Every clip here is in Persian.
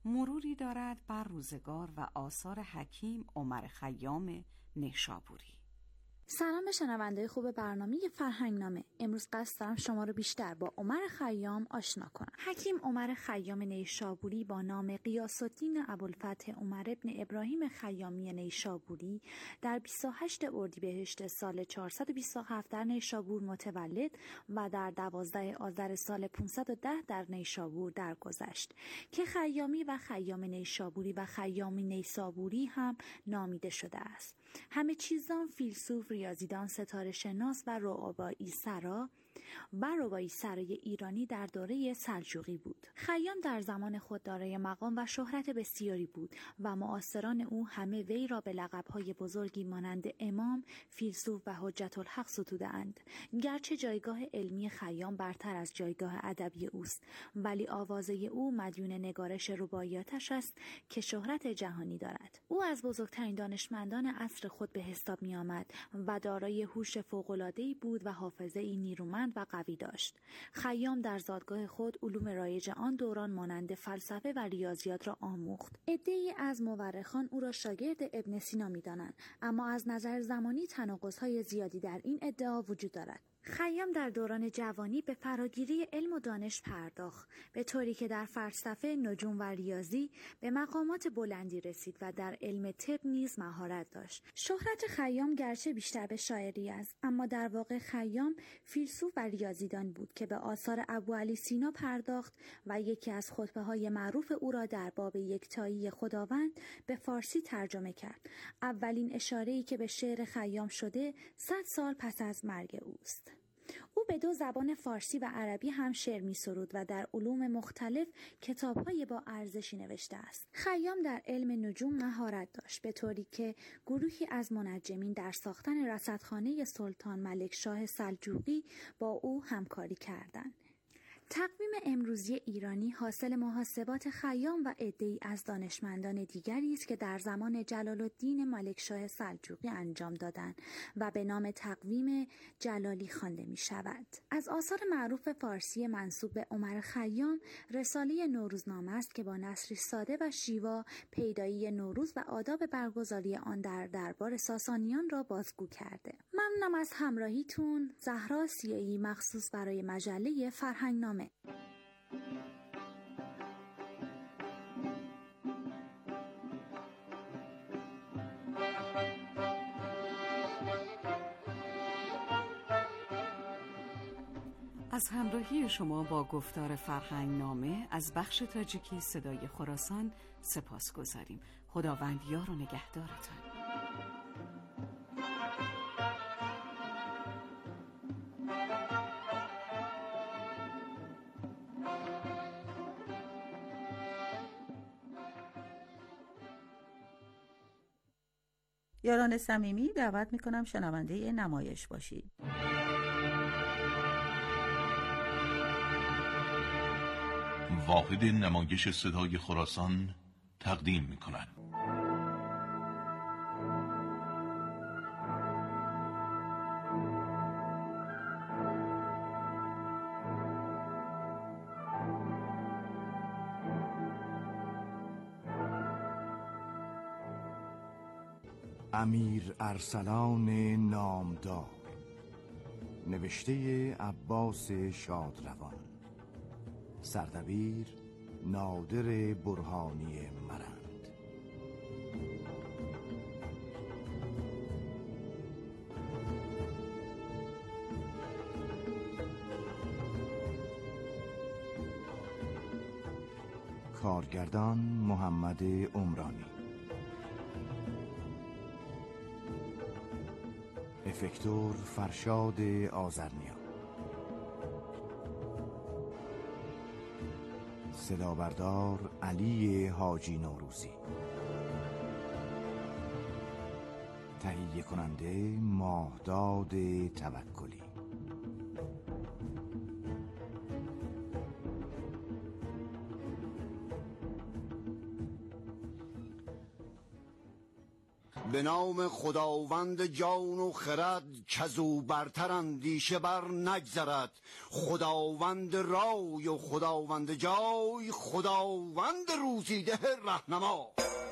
مروری دارد بر روزگار و آثار حکیم عمر خیام نیشابوری. سلام به شنونده خوب برنامه فرهنگنامه. امروز قصد دارم شما رو بیشتر با عمر خیام آشنا کنم. حکیم عمر خیام نیشابوری با نام غیاث الدین ابوالفتح عمر ابن ابراهیم خیامی نیشابوری در 28 اردیبهشت سال 427 در نیشابور متولد و در 12 آذر سال 510 در نیشابور درگذشت که خیامی و خیام نیشابوری و خیامی نیسابوری هم نامیده شده است. همه چیزان فیلسوف، ریاضیدان، ستاره شناس و رباعی سرای ایرانی در دوره سلجوقی بود. خیام در زمان خود دارای مقام و شهرت بسیاری بود و معاصران او همه وی را به لقب‌های بزرگی مانند امام، فیلسوف و حجت الحق ستوده‌اند. گرچه جایگاه علمی خیام برتر از جایگاه ادبی اوست، ولی آوازه او مدیون نگارش رباعیاتش است که شهرت جهانی دارد. او از بزرگترین دانشمندان عصر خود به حساب می آمد و دارای هوش فوق‌العاده‌ای بود و حافظه‌ای نیرومند و قوی داشت. خیام در زادگاه خود علوم رایج آن دوران مانند فلسفه و ریاضیات را آموخت. عده‌ای از مورخان او را شاگرد ابن سینا می‌دانند، اما از نظر زمانی تناقض‌های زیادی در این ادعا وجود دارد. خیام در دوران جوانی به فراگیری علم و دانش پرداخت، به طوری که در فلسفه، نجوم و ریاضی به مقامات بلندی رسید و در علم طب نیز مهارت داشت. شهرت خیام گرچه بیشتر به شاعری است، اما در واقع خیام فیلسوف و ریاضیدان بود که به آثار ابوعلی سینا پرداخت و یکی از خطبه‌های معروف او را در باب یکتایی خداوند به فارسی ترجمه کرد. اولین اشاره‌ای که به شعر خیام شده 100 سال پس از مرگ اوست. او به 2 زبان فارسی و عربی هم شعر می سرود و در علوم مختلف کتاب‌های با ارزشی نوشته است. خیام در علم نجوم مهارت داشت، به طوری که گروهی از منجمین در ساختن رصدخانه سلطان ملکشاه سلجوقی با او همکاری کردند. تقویم امروزی ایرانی حاصل محاسبات خیام و عده‌ای از دانشمندان دیگری است که در زمان جلال الدین ملکشاه سلجوقی انجام دادند و به نام تقویم جلالی خوانده می شود. از آثار معروف فارسی منسوب به عمر خیام رساله نوروزنامه است که با نثری ساده و شیوا پیدایی نوروز و آداب برگزاری آن در دربار ساسانیان را بازگو کرده. ممنونم از همراهیتون. زهرا سیایی، مخصوص برای مجله فرهنگنامه. از همراهی شما با گفتار فرهنگنامه از بخش تاجیکی صدای خراسان سپاسگزاریم. خداوند یار و نگهدارتان. یاران صمیمی، دعوت میکنم شنونده نمایش باشید. واحد نمایش صدای خراسان تقدیم میکند. امیر ارسلان نامدار، نوشته عباس شادروان، سردبیر نادر برهانی مرند. کارگردان محمد عمرانی، افکتور فرشاد آذرنیا، صدابردار علی حاجی نوروزی، تهیه کننده ماهداد توکلی. به نام خداوند جان و خرد کزو برتر اندیشه بر نگذرد. خداوند رای و خداوند جای، خداوند روزیده رهنما.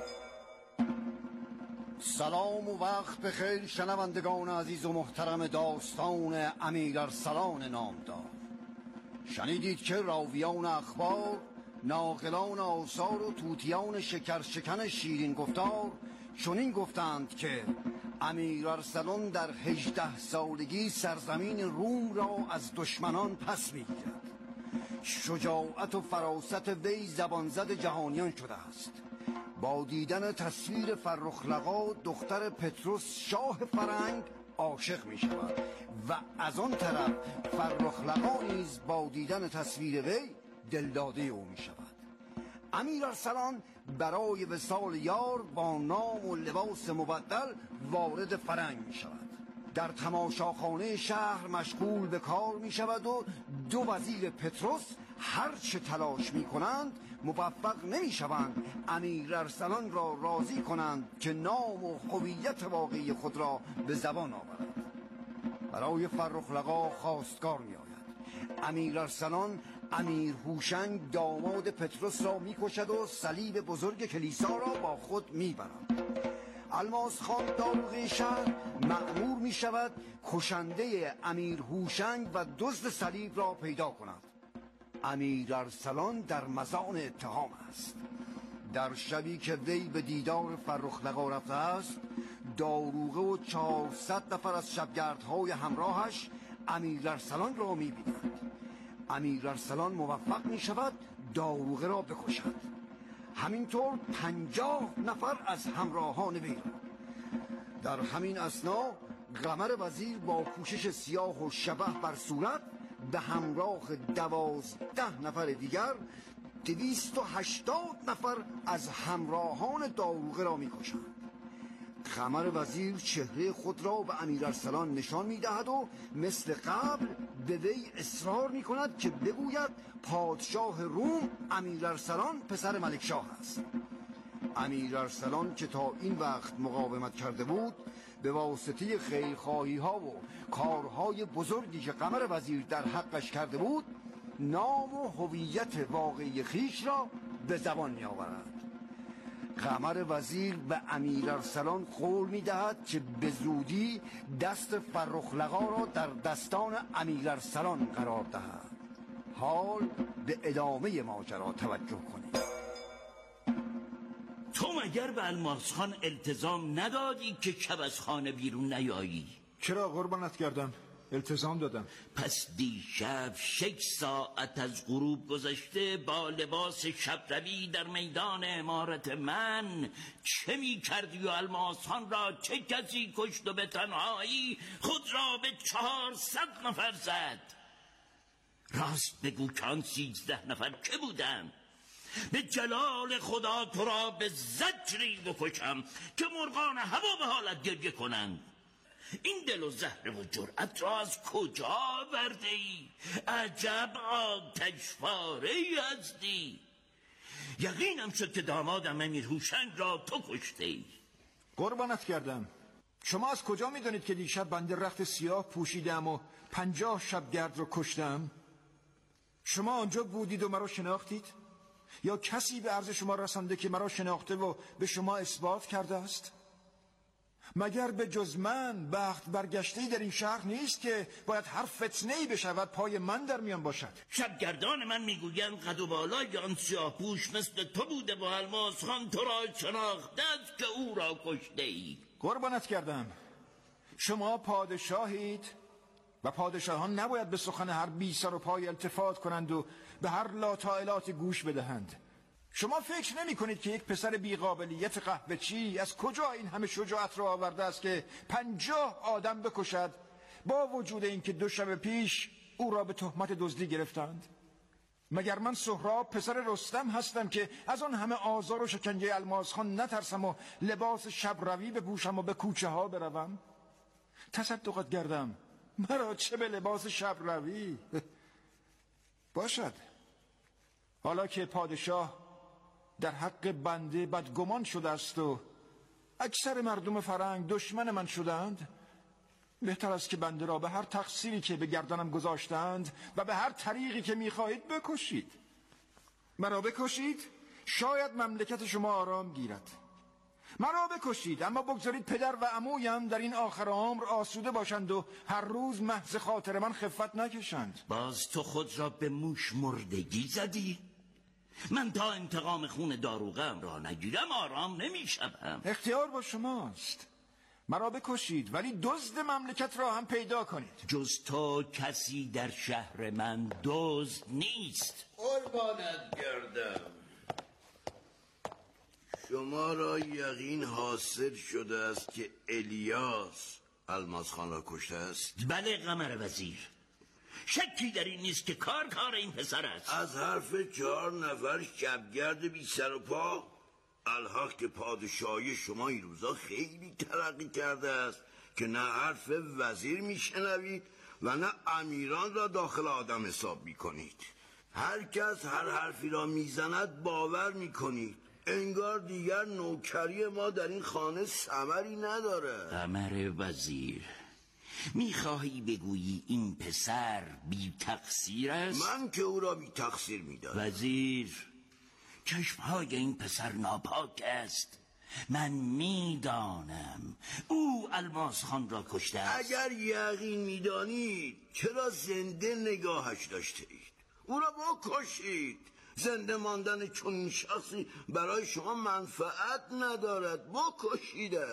سلام و وقت بخیر شنوندگان عزیز و محترم داستان امیر ارسلان نامدار. شنیدید که راویان اخبار، ناقلان آثار و توتیان شکرشکن شیرین گفتار چنین گفتند که امیر ارسلان در 18 سالگی سرزمین روم را از دشمنان پس می‌گیرد. شجاعت و فراست وی زبانزد جهانیان شده است. با دیدن تصویر فرخ-لقا دختر پطرس شاه فرنگ عاشق می شود و از آن طرف فرخ-لقا نیز با دیدن تصویر وی دلداده او می شود. امیر ارسلان برای وصال یار با نام و لباس مبدل وارد فرنگ می شود. در تماشاخانه شهر مشغول به کار می شود و دو وزیر پطرس هرچه تلاش می کنند موفق نمی شوند امیر ارسلان را راضی کنند که نام و هویت واقعی خود را به زبان آورد. برای فرخ-لقا خواستگار می آید. امیر ارسلان امیر هوشنگ داماد پطرس را می کشد و صلیب بزرگ کلیسا را با خود می برد. الماس خان داروغه شهر مأمور می شود کشنده امیر هوشنگ و دزد صلیب را پیدا کند. امیر ارسلان در مزان اتهام است. در شبی که وی به دیدار فرخ-لقا رفته است، داروغه و 400 نفر از شبگردهای همراهش امیر ارسلان را می بینند. امیر ارسلان موفق می شود داروغه را بکشد. همینطور 50 نفر از همراهان وی را. در همین اثنا قمر وزیر با پوشش سیاه و شبح بر صورت به همراه 12 نفر دیگر 280 نفر از همراهان داروغه را می کشند. قمر وزیر چهره خود را به امیر ارسلان نشان می دهد و مثل قبل به وی اصرار می کند که بگوید پادشاه روم امیر ارسلان پسر ملکشاه است. امیر ارسلان که تا این وقت مقاومت کرده بود، به واسطه خیرخواهی ها و کارهای بزرگی که قمر وزیر در حقش کرده بود، نام و هویت واقعی خیش را به زبان می آورد. قمر وزیر به امیر ارسلان قول می دهد که به زودی دست فرخ-لقا را در دستان امیر ارسلان قرار دهد. حال به ادامه ماجرا توجه کنید. تو مگر به الماس خان التزام ندادی که شب از خانه بیرون نیایی؟ چرا قربانت کردم؟ التزام دادم. پس دیشب 6 ساعت از غروب گذشته با لباس شبروی در میدان عمارت من چه می کردی و الماس خان را چه کسی کشت و به تنهایی خود را به 400 نفر زد؟ راست بگو که آن 13 نفر که بودن؟ به جلال خدا تو را به زجری بکشم که مرغان هوا به حالت گریه کنند. این دل و زهره و جرأت را از کجا آورده ای؟ عجب آتشپاره ای هستی. یقینم شد که دامادم امیر هوشنگ را تو کشته ای. قربانت کردم. شما از کجا میدانید که دیشب بنده رخت سیاه پوشیدم و 50 شبگرد رو کشتم؟ شما آنجا بودید و مرا شناختید؟ یا کسی به عرض شما رسانده که مرا شناخته و به شما اثبات کرده است؟ مگر به جز من بخت برگشته‌ای در این شهر نیست که باید هر فتنه‌ای بشود پای من در میان باشد؟ شبگردان من میگویند قد و بالای آن سیاه پوش مثل تو بوده با الماس خان تو را شناخته است که او را کشته ای. قربانت کردم. شما پادشاهید و پادشاهان نباید به سخن هر بی سر و پای التفات کنند و به هر لاطائلات گوش بدهند. شما فکر نمی کنید که یک پسر بی‌قابلیت قهوه‌چی از کجا این همه شجاعت را آورده است که 50 آدم بکشد با وجود اینکه 2 شب پیش او را به تهمت دزدی گرفتند؟ مگر من سهراب پسر رستم هستم که از آن همه آزار و شکنجه الماس خان نترسم و لباس شبروی بپوشم و به کوچه ها بروم؟ تصدقت کردم مرا چه به لباس شبروی؟ باشد. حالا که پادشاه در حق بنده بدگمان شده است و اکثر مردم فرنگ دشمن من شدند، بهتر است که بنده را به هر تقصیری که به گردنم گذاشتند و به هر طریقی که میخواهید بکشید. مرا بکشید شاید مملکت شما آرام گیرد. مرا بکشید اما بگذارید پدر و عمویم در این آخر عمر آسوده باشند و هر روز محض خاطر من خفت نکشند. باز تو خود را به موش مردگی زدی؟ من تا انتقام خون داروغم را نگیرم آرام نمیشم. اختیار با شماست. مرا بکشید ولی دزد مملکت را هم پیدا کنید. جز تو کسی در شهر من دزد نیست. قربانت گردم. شما را یقین حاصل شده است که الیاس الماس خان را کشته است؟ بله قمر وزیر، شکی در این نیست که کار این پسر است. از حرف 4 نفر شبگرد بی سر و پا، الحق که پادشاهی شما این روزا خیلی ترقی کرده است که نه حرف وزیر میشنوید و نه امیران را داخل آدم حساب میکنید. هر کس هر حرفی را میزند باور میکنید. انگار دیگر نوکری ما در این خانه ثمری نداره. قمر وزیر، میخواهی بگویی این پسر بی تقصیر است؟ من که او را بی تقصیر میدانم. وزیر، چشمهای این پسر ناپاک است. من میدانم او الماس خان را کشته است. اگر یقین میدانید چرا زنده نگاهش داشته اید؟ او را بکشید. زنده ماندن چون شخصی برای شما منفعت ندارد. بکشیده.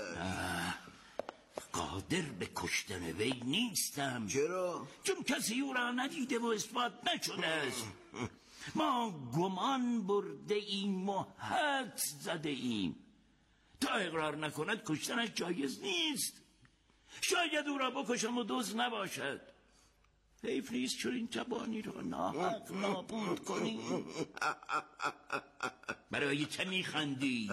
قادر به کشتن وی نیستم. چرا؟ چون کسی او را ندیده و اثبات نشده است. ما گمان برده ایم و حدس زده ایم. تا اقرار نکند کشتنش جایز نیست. شاید او را بکشم و دزد نباشد. حیف نیست چون این جوانی را ناحق نابود کنی. برای چه میخندی؟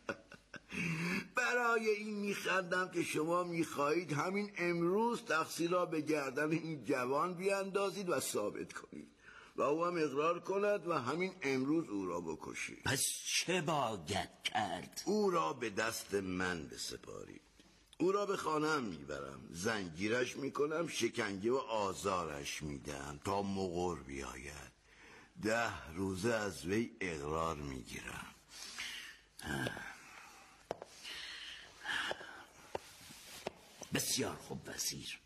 برای این میخندم که شما میخواهید همین امروز تقصیر را به گردن این جوان بیاندازید و ثابت کنید و او هم اقرار کند و همین امروز او را بکشید. پس چه باید کرد؟ او را به دست من بسپارید. او را به خانه‌ام میبرم، زنجیرش میکنم، شکنجه و آزارش میدم تا مقر بیاید. 10 روزه از وی اقرار میگیرم. بسیار خوب وزیر،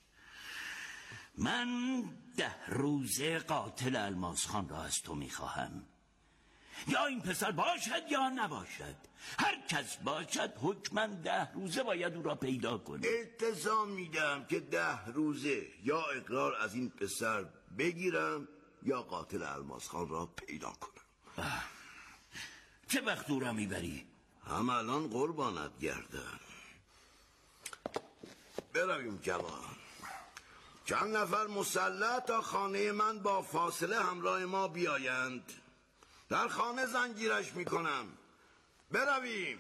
من 10 روزه قاتل الماس خان را از تو میخواهم. یا این پسر باشد یا نباشد، هر کس باشد حکماً 10 روزه باید او را پیدا کنی. التزام میدم که 10 روزه یا اقرار از این پسر بگیرم یا قاتل الماس خان را پیدا کنم. چه وقت او را میبری؟ هم الان قربانت گردم. برویم جوان. چند نفر مسلح تا خانه من با فاصله همراه ما بیایند. در خانه زنجیرش میکنم. برویم.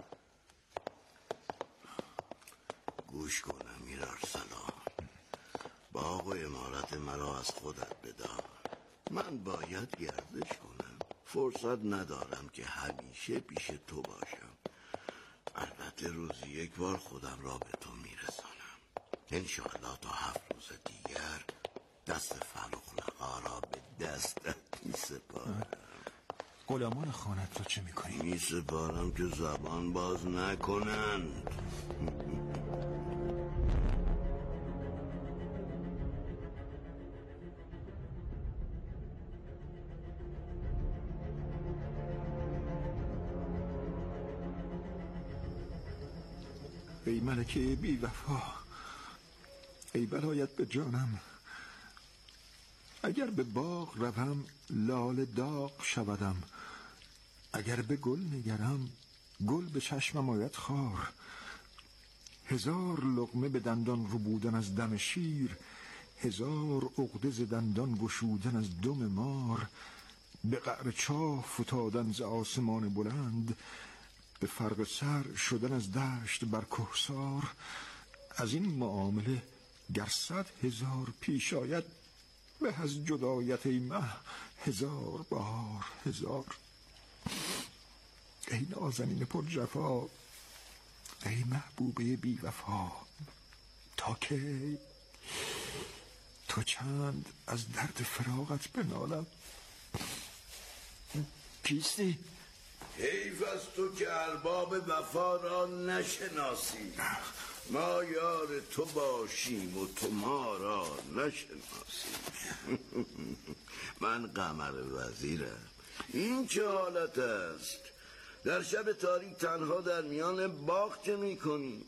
گوش کن امیر ارسلان، باغ و عمارت مرا از خودت بدار. من باید گردش کنم، فرصت ندارم که همیشه پیش تو باشم. البته روزی 1 بار خودم را به تو میرسانم. انشاءالله تا 7 روز دیگر دست فلوخلقا را به دستت میسپارم. غلامان خانت رو چه میکنی؟ میسپارم که زبان باز نکنند. ای ملکه بی وفا، ای بلایت به جانم، اگر به باغ روم لاله داغ شودم، اگر به گل نگرم گل به چشمم آید خار. 1000 لقمه به دندان ربودن از دم شیر، 1000 عقده ز دندان گشودن از دم مار. به قعر چاه فتادن ز آسمان بلند، به فرق سر شدن از دشت بر کهسار. از این معامله گر 100,000 پیش آید، به از جدایت ای مه 1000 بار 1000. ای نازنین پر جفا، ای محبوبه بی وفا، تا کی؟ تا چند از درد فراقت بنالم؟ کیستی؟ حیف از تو که ارباب وفا را نشناسی. ما یار تو باشیم و تو ما را نشناسی. من قمر وزیرم. این چه حالت است؟ در شب تاریک تنها در میان باغ چه میکنی؟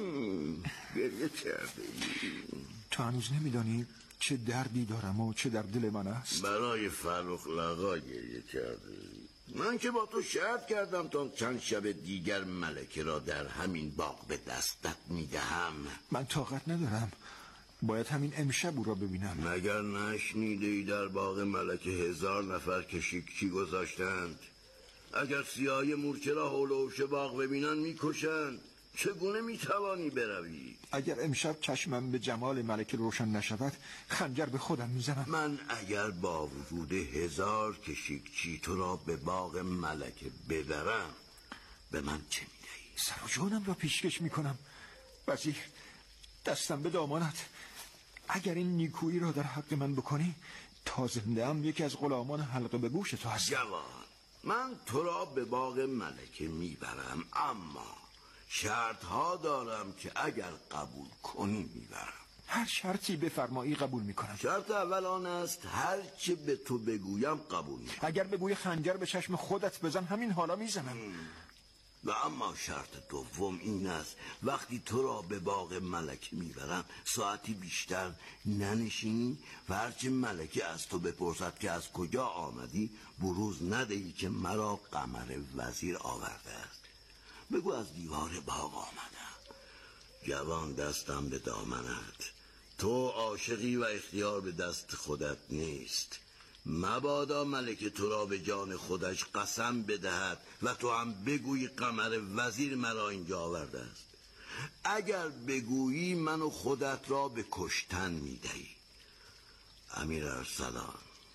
گریه کرده ای؟ تو هنوز نمیدانی چه دردی دارم و چه در دل من است؟ برای فرخ لقا گریه کرده ای؟ من که با تو شرط کردم تا چند شب دیگر ملکه را در همین باغ به دستت میدهم. من طاقت ندارم، باید همین امشب او را ببینم. مگر نشنیده ای در باغ ملکه 1000 نفر کشیکچی گذاشتند؟ اگر سیاهی مورچه را حول و حوش باغ ببینن میکشند. چگونه میتوانی بروی؟ اگر امشب چشمم به جمال ملکه روشن نشود خنجر به خودم میزنم. من اگر با وجود 1000 کشیکچی تو را به باغ ملکه ببرم به من چه میدهی؟ سر و جانم را پیشکش میکنم. وزیر، دستم به دامانت. اگر این نیکویی را در حق من بکنی تا زنده ام یکی از غلامان حلقه به گوش تو هستم. جوان، من تو را به باغ ملکه میبرم، اما شرط ها دارم که اگر قبول کنی میبرم. هر شرطی بفرمایی قبول میکنم. شرط اول آن است هر چه به تو بگویم قبول میکنم. اگر بگوی خنجر به چشم خودت بزن همین حالا میزنم. و اما شرط دوم این است وقتی تو را به باغ ملکه میبرم ساعتی بیشتر ننشینی و هرچه ملکه از تو بپرسد که از کجا آمدی بروز ندهی که مرا قمر وزیر آورده است. بگو از دیوار باغ آمدم. جوان، دستم به دامنت. تو عاشقی و اختیار به دست خودت نیست. مبادا ملکه تو را به جان خودش قسم بدهد و تو هم بگویی قمر وزیر مرا اینجا آورده است. اگر بگویی من و خودت را به کشتن میدهی. امیر ارسلان،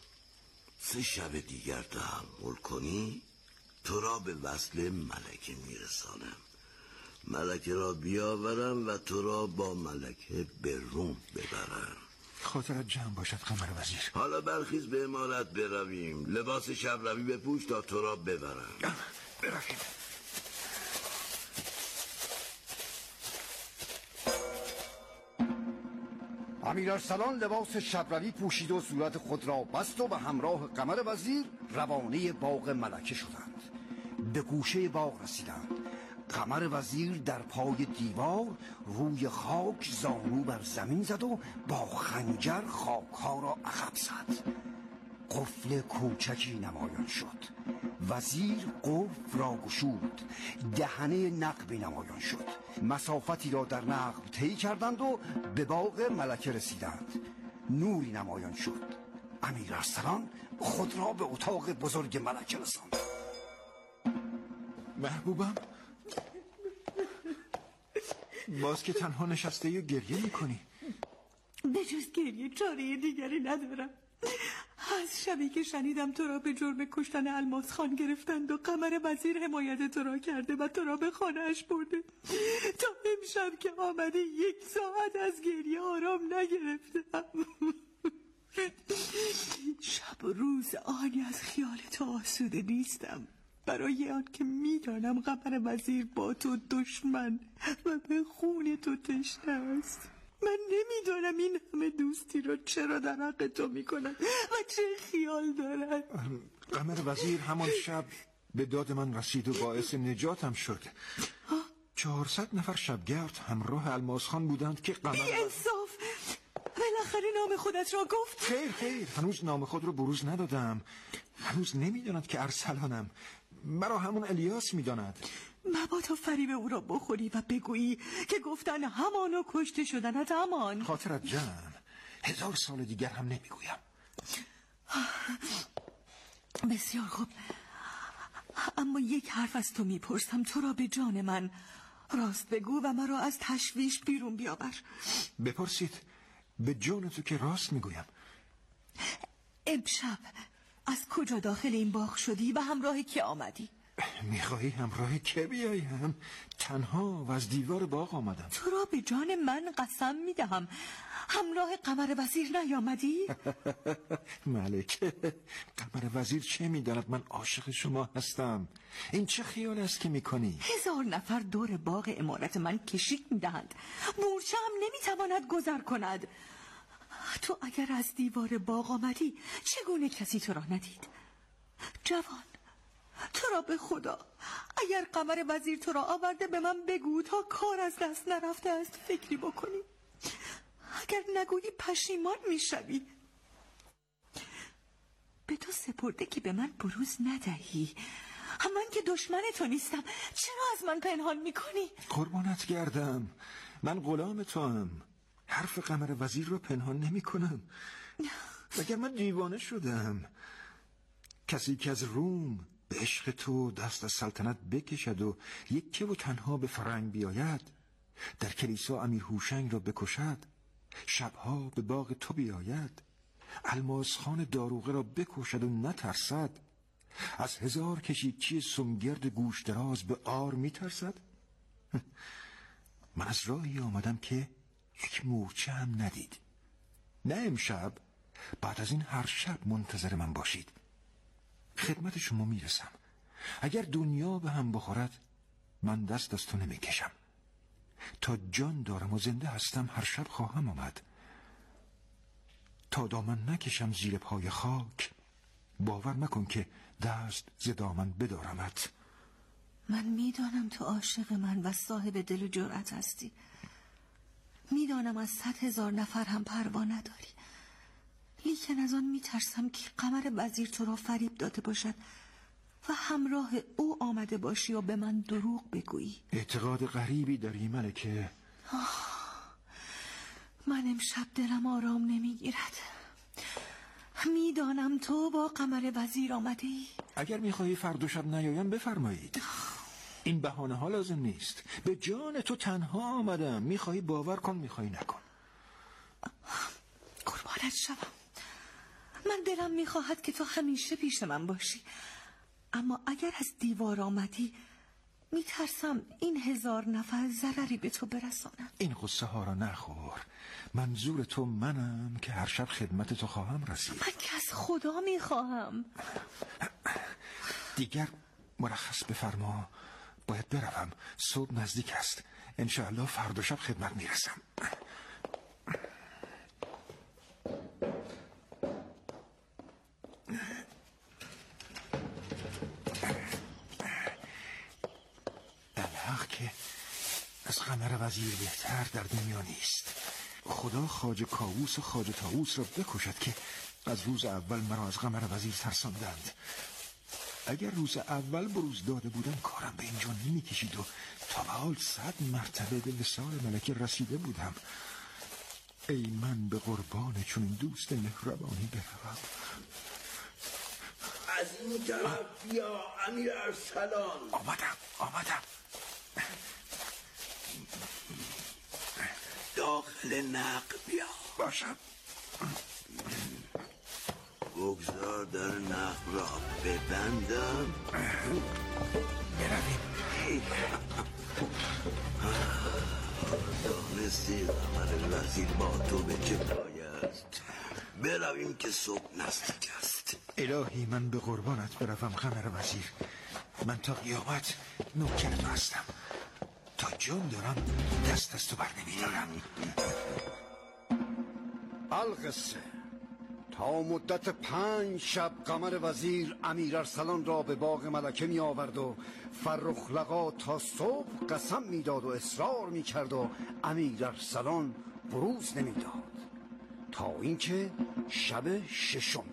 3 شب دیگر تحمل کنی تو را به وصل ملکه میرسانم. ملکه را بیاورم و تو را با ملکه به روم ببرم. خاطرت جمع باشد قمر وزیر. حالا برخیز به عمارت برویم. لباس شب روی بپوش تا تو را ببرم. برویم. امیر ارسلان لباس شبروی پوشید و صورت خود را بست و به همراه قمر وزیر روانه باغ ملکه شدند. به گوشه باغ رسیدند. قمر وزیر در پای دیوار روی خاک زانو بر زمین زد و با خنجر خاکها را عقب زد. قفل کوچکی نمایان شد. وزیر قفل را گشود. دهنه نقبی نمایان شد. مسافتی را در نقب طی کردند و به باغ ملکه رسیدند. نوری نمایان شد. امیر ارسلان خود را به اتاق بزرگ ملکه رساند. محبوبم، باز که تنها نشسته و گریه میکنی؟ به جز گریه چاره دیگری ندارم. از شبی که شنیدم تو را به جرم کشتن الماس خان گرفتند و قمر وزیر حمایت تو را کرده و تو را به خانه‌اش برده تا امشب که آمده 1 ساعت از گریه آرام نگرفتم. شب و روز آنی از خیال تو آسوده نیستم، برای آن که میدانم قمر وزیر با تو دشمن و به خون تو تشنه است. من نمیدانم این همه دوستی رو چرا در حق تو میکنن و چه خیال دارن. قمر وزیر همان شب به داد من رسید و باعث نجاتم شد. 400 نفر شبگرد همراه الماس خان بودند که قمر انصاف، بالاخره نام خودت را گفت؟ خیر، هنوز نام خود رو بروز ندادم. هنوز نمیداند که ارسلانم. مرا همون الیاس میداند. مبادا فریب او را بخوری و بگویی که گفتن همانو کشته شدنت همان. خاطرت جمع. 1000 سال دیگر هم نمیگویم. بسیار خوب، اما یک حرف از تو میپرسم. تو را به جان من راست بگو و مرا از تشویش بیرون بیاور. بپرسید. به جان تو که راست میگویم. امشب از کجا داخل این باغ شدی و همراه کی آمدی؟ میخواهی همراه که بیایم؟ تنها و از دیوار باغ آمدم. تو را به جان من قسم میدهم همراه قمر وزیر نیامدی؟ ملکه، قمر وزیر چه میداند من عاشق شما هستم؟ این چه خیال است که میکنی؟ 1000 نفر دور باغ عمارت من کشیک میدهند. مورچه هم نمیتواند گذر کند. تو اگر از دیوار باغ آمدی چگونه کسی تو را ندید؟ جوان، تو را به خدا اگر قمر وزیر تو را آورده به من بگو تا کار از دست نرفته است فکری بکنی. اگر نگویی پشیمان میشوی. به تو سپرده که به من بروز ندهی. من که دشمن تو نیستم، چرا از من پنهان میکنی؟ قربانت گردم، من غلام تو هم. حرف قمر وزیر رو پنهان نمی کنم. مگر من دیوانه شدم؟ کسی که از روم به عشق تو دست از سلطنت بکشد و یکه و تنها به فرنگ بیاید، در کلیسا امیر هوشنگ را بکشد، شبها به باغ تو بیاید، الماس خان داروغه را بکشد و نترسد، از 1000 کشیکچی سمگرد گوش دراز به آر میترسد؟ من از راهی آمدم که یک مورچه هم ندید. نه امشب، بعد از این هر شب منتظر من باشید. خدمت شما میرسم. اگر دنیا به هم بخورد من دست از تو نمیکشم. تا جان دارم و زنده هستم هر شب خواهم آمد. تا دامن نکشم زیر پای خاک باور مکن که دست ز دامن بدارمت. من میدانم تو عاشق من و صاحب دل و جرأت هستی. میدانم از 100,000 نفر هم پروا نداری. لیکن از آن میترسم که قمر وزیر تو را فریب داده باشد و همراه او آمده باشی و به من دروغ بگویی. اعتقاد غریبی داری ملکه. من امشب دلم آرام نمیگیرد. میدانم تو با قمر وزیر آمده ای. اگر میخواهی فردا شب نیایم بفرمایید. این بهانه ها لازم نیست. به جان تو تنها آمدم. میخواهی باور کن، میخواهی نکن. قربانت شوم. من دلم میخواهد که تو همیشه پیش من باشی، اما اگر از دیوار آمدی میترسم این 1000 نفر ضرری به تو برسانم. این قصه ها را نخور. منظور تو منم که هر شب خدمت تو خواهم رسید. من که از خدا میخواهم. دیگر مرخص بفرما، باید بروم. صبح نزدیک است. انشاءالله فردا شب خدمت میرسم. الحق که از قمر وزیر بهتر در دنیا نیست. خدا خواجه کاووس و خواجه طاووس را بکشد که از روز اول مرا از قمر وزیر ترساندند. اگر روز اول بروز داده بودم کارم به اینجا نمی کشید و تا به حال 100 مرتبه به وصال ملکه رسیده بودم. ای من به قربان چون این دوست مهربانی بروم. از این طرف بیا امیر ارسلان. آمدم. داخل نقب بیا. باشم. بگذار در نقب را ببندم. برویم. دانستی قمر وزیر با تو به چه پایه است. برویم که صبح نزدیک است. الهی من به قربانت بروم قمر وزیر. من تا قیامت نوکر تو هستم. تا جان دارم دست از تو بر نمیدارم. القصه تا مدت 5 شب قمر وزیر امیر ارسلان را به باغ ملکه می آورد و فرخ لقا تا صبح قسم می داد و اصرار می کرد و امیر ارسلان بروز نمی داد تا اینکه شب 6 شد.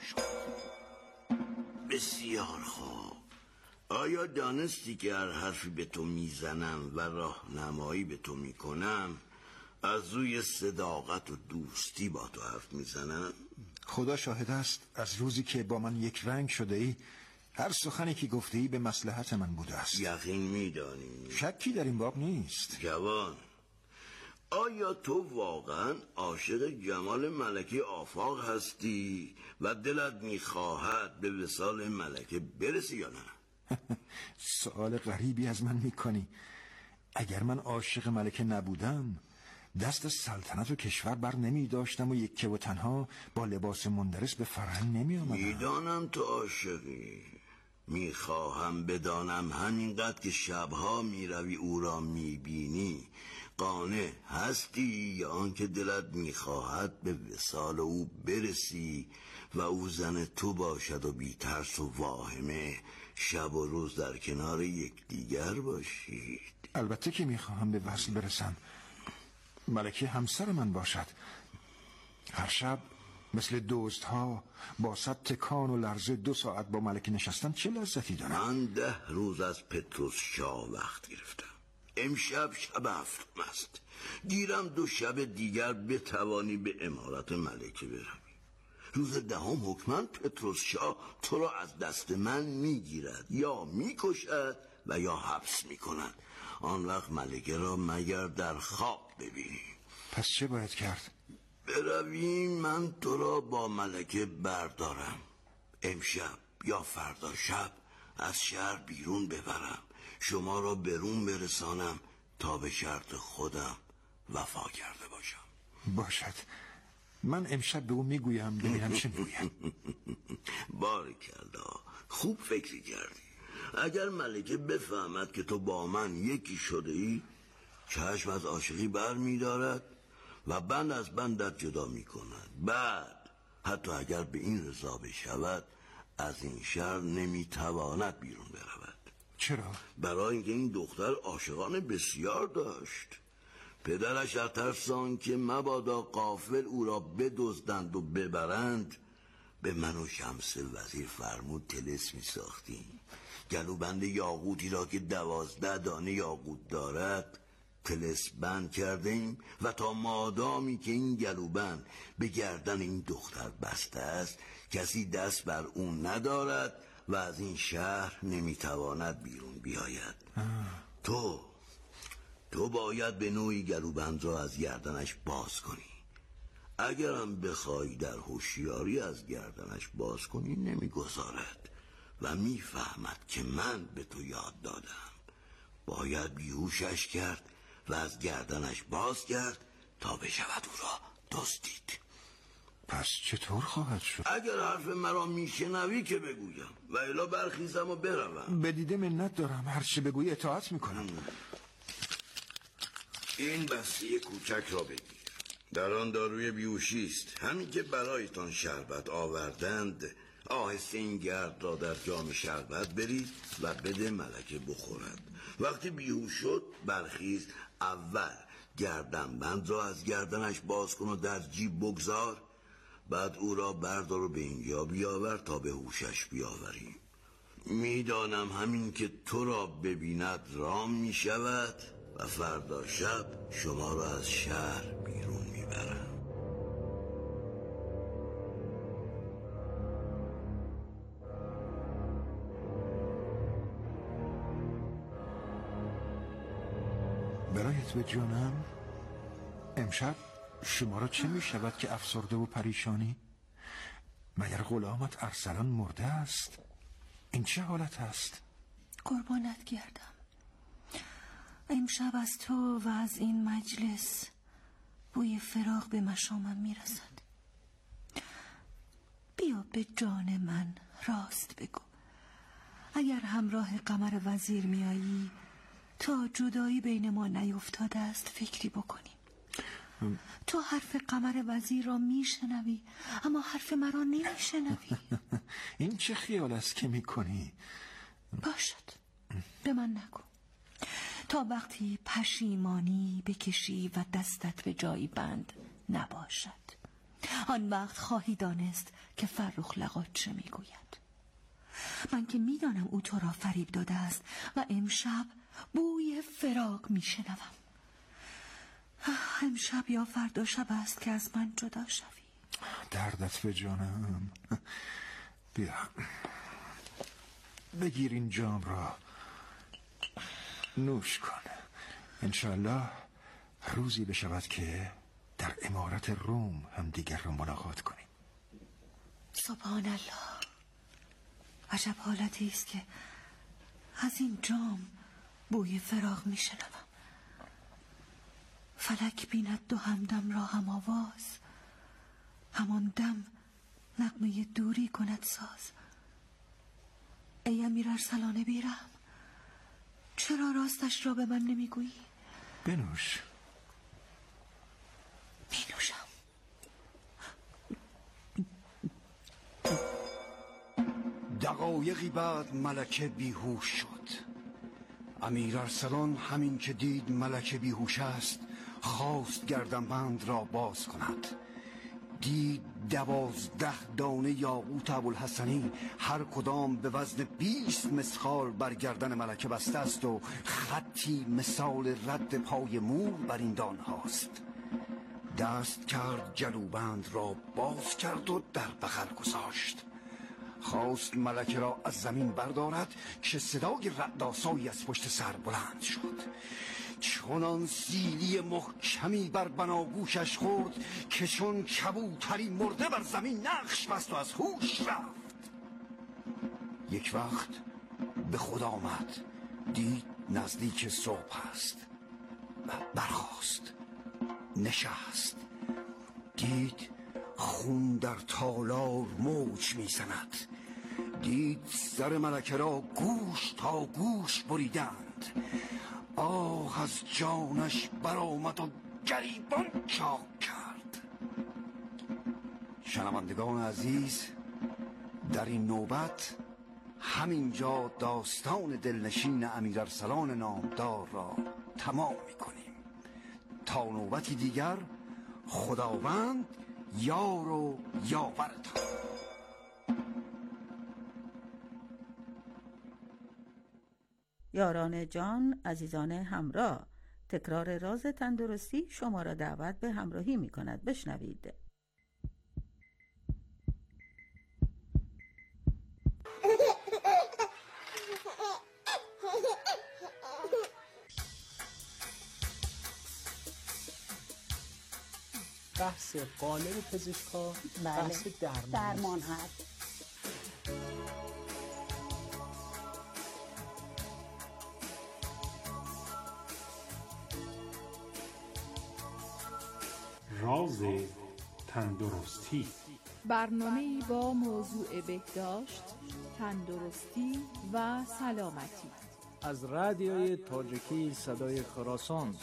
بسیار خوب. آیا دانستی که هر حرفی به تو میزنم و راهنمایی به تو میکنم از روی صداقت و دوستی با تو حرف میزنم؟ خدا شاهد است از روزی که با من یک رنگ شده ای هر سخنی که گفته ای به مصلحت من بوده است. یقین میدانی؟ شکی در این باب نیست. جوان، آیا تو واقعا عاشق جمال ملکه آفاق هستی و دلت میخواهد به وصال ملکه برسی یا نه؟ سوال غریبی از من میکنی. اگر من عاشق ملکه نبودم دست از سلطنت و کشور بر نمی داشتم و یکه و تنها با لباس مندرس به فرهنگ نمی آمدم. میدانم تو عاشقی، میخواهم بدانم همینقدر که شبها میروی او را میبینی قانع هستی یا آنکه دلت میخواهد به وصال او برسی و او زن تو باشد و بی ترس و واهمه شب و روز در کنار یکدیگر باشید؟ البته که میخواهم به وصل برسم. ملکه همسر من باشد. هر شب مثل دزدها با 100 تکان و لرزه 2 ساعت با ملکه نشستن چه لذتی دارم. من 10 روز از پتروس شاه وقت گرفتم. امشب شب 7 است. گیرم 2 شب دیگر بتوانی به امارت ملکه بروی. روز 10 حکماً پتروس شاه تو را از دست من میگیرد، یا میکشد و یا حبس میکند. آن وقت ملکه را مگر در خواب ببینی. پس چه باید کرد؟ بروی من تو را با ملکه بردارم، امشب یا فردا شب از شهر بیرون ببرم، شما را به روم برسانم تا به شرط خودم وفا کرده باشم. باشد، من امشب به او میگویم ببینم چه میگویم. بارکالله، خوب فکری کردی. اگر ملکه بفهمد که تو با من یکی شده ای چشم از عاشقی بر می‌دارد و بند از بندت جدا می‌کند. بعد حتی اگر به این رضا بشود از این شهر نمی‌تواند بیرون برود. چرا؟ برای اینکه این دختر عاشقان بسیار داشت. پدرش از ترس آنکه مبادا غافل او را بدزدند و ببرند به من و شمس وزیر فرمود طلسمی ساختیم. گلوبند یاقوتی را که 12 دانه یاقوت دارد طلسم بند کردیم و تا مادامی که این گلوبند به گردن این دختر بسته است کسی دست بر اون ندارد و از این شهر نمیتواند بیرون بیاید. تو باید به نوعی گلوبند را از گردنش باز کنی. اگرم بخوای در هوشیاری از گردنش باز کنی نمیگذارد و میفهمد که من به تو یاد دادم. باید بیهوشش کرد و از گردنش باز کرد تا بشود او را دزدید. پس چطور خواهد شد؟ اگر حرف مرا میشنوی که بگویم و الا برخیزم و بروم. به دیده منت دارم، هر چه بگویی اطاعت میکنم. این بسته کوچک را بگیر، در آن داروی بیهوشی است. همین که برایتان شربت آوردند آهسته این گرد را در جام شربت برید و بده ملکه بخورد. وقتی بیهوش شد برخیز، اول گردنبند را از گردنش باز کن و در جیب بگذار، بعد او را بردار و به اینجا بیاور تا به هوشش بیاوری. میدانم همین که تو را ببیند رام می شود و فردا شب شما را از شهر بیرون میبرم. برایت به جانم، امشب شما را چه می شود که افسرده و پریشانی؟ مگر غلامت ارسلان مرده است؟ این چه حالت است؟ قربانت گردم. امشب از تو و از این مجلس بوی فراق به مشامم میرسد. بیا به جان من راست بگو، اگر همراه قمر وزیر میایی تا جدایی بین ما نیفتاده است فکری بکنیم. تو حرف قمر وزیر را میشنوی اما حرف مرا نمیشنوی. این چه خیال است که میکنی؟ باشد، به من نگو. تا وقتی پشیمانی بکشی و دستت به جایی بند نباشد آن وقت خواهی دانست که فرخ لقات چه میگوید. من که میدانم او تو را فریب داده است و امشب بوی فراق میشنوم. امشب یا فردا شب است که از من جدا شوی. دردت به جانم. بیا بگیر این جام را نوش کن. انشالله روزی بشود که در امارت روم هم دیگر را ملاقات کنیم. سبحان الله، عجب حالتی است که از این جام بوی فراق می شنوم. فلک بیند دو همدم را هم آواز، همان دم نغمه دوری کند ساز. ای امیر ارسلان بیرحم، چرا راستش را به من نمیگویی؟ بنوش. می نوشم. دقایقی بعد ملکه بیهوش شد. امیر ارسلان همین که دید ملکه بیهوش است خواست گردنبند را باز کند. دید 12 دانه یاقوت ابوالحسنی هر کدام به وزن 20 مسخال بر گردن ملکه بسته است و خطی مثال رد پای مور بر این دانه هاست. دست کرد جلوبند را باز کرد و در بغل گذاشت. خواست ملکه را از زمین بردارد که صدای رعدآسایی از پشت سر بلند شد. چنان سیلی محکمی بر بناگوشش خورد که چون کبوتری مرده بر زمین نقش بست و از هوش رفت. یک وقت به خود آمد، دید نزدیک صبح است. برخاست، نشست، دید خون در تالار موج میزند. دید سر ملکه را گوش تا گوش بریدند. آه از جانش برآمد و گریبان چاک کرد. شنوندگان عزیز، در این نوبت همینجا داستان دلنشین امیر ارسلان نامدار را تمام می‌کنیم. تا نوبتی دیگر، خداوند یار و یاورتان. یاران جان، عزیزان همراه، تکرار راز تندرستی شما را دعوت به همراهی می کند. بشنوید. بحث قالب پزشکا بحث درمان هست. راز تندرستی، برنامه‌ای با موضوع بهداشت، تندرستی و سلامتی از رادیوی تاجیکی صدای خراسان.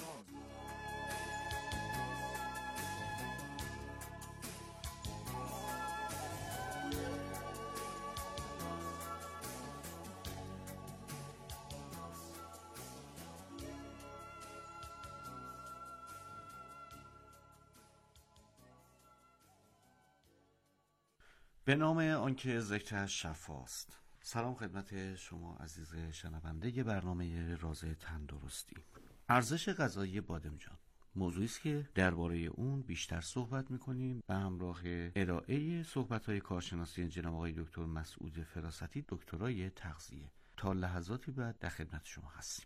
به نام آنکه ذکرش شفاست. سلام خدمت شما عزیز شنونده برنامه راز تندرستی. ارزش غذایی بادمجان موضوعی است که درباره اون بیشتر صحبت می‌کنیم به همراه ارائه صحبت‌های کارشناسی جناب آقای دکتر مسعود فراستی، دکترای تغذیه. تا لحظاتی بعد در خدمت شما هستیم.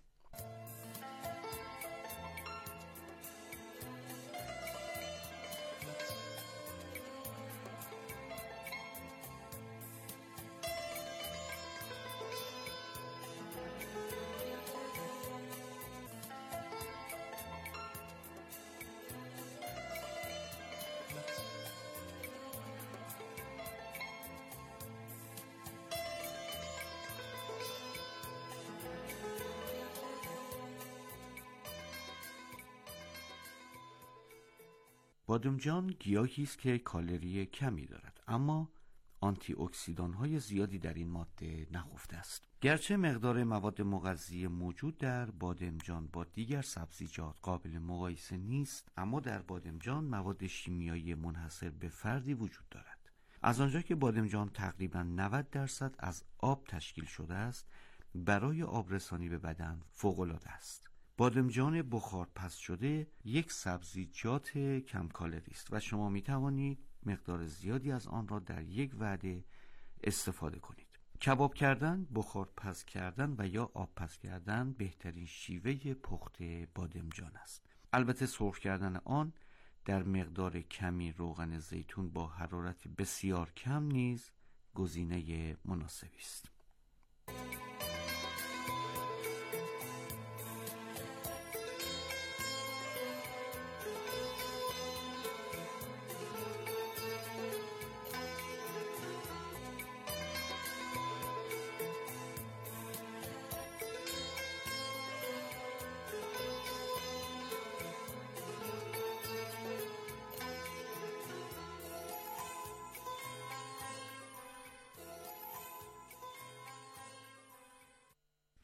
بادمجان گیاهی است که کالری کمی دارد، اما آنتی اکسیدان های زیادی در این ماده نهفته است. گرچه مقدار مواد مغذی موجود در بادمجان با دیگر سبزیجات قابل مقایسه نیست، اما در بادمجان مواد شیمیایی منحصر به فردی وجود دارد. از آنجا که بادمجان تقریباً 90% از آب تشکیل شده است، برای آبرسانی به بدن فوق‌العاده است. بادمجان بخار پز شده یک سبزیجات کم کالری است و شما می توانید مقدار زیادی از آن را در یک وعده استفاده کنید. کباب کردن، بخار پز کردن و یا آب پز کردن بهترین شیوه پخت بادمجان است. البته سرخ کردن آن در مقدار کمی روغن زیتون با حرارت بسیار کم نیز گزینه مناسبی است.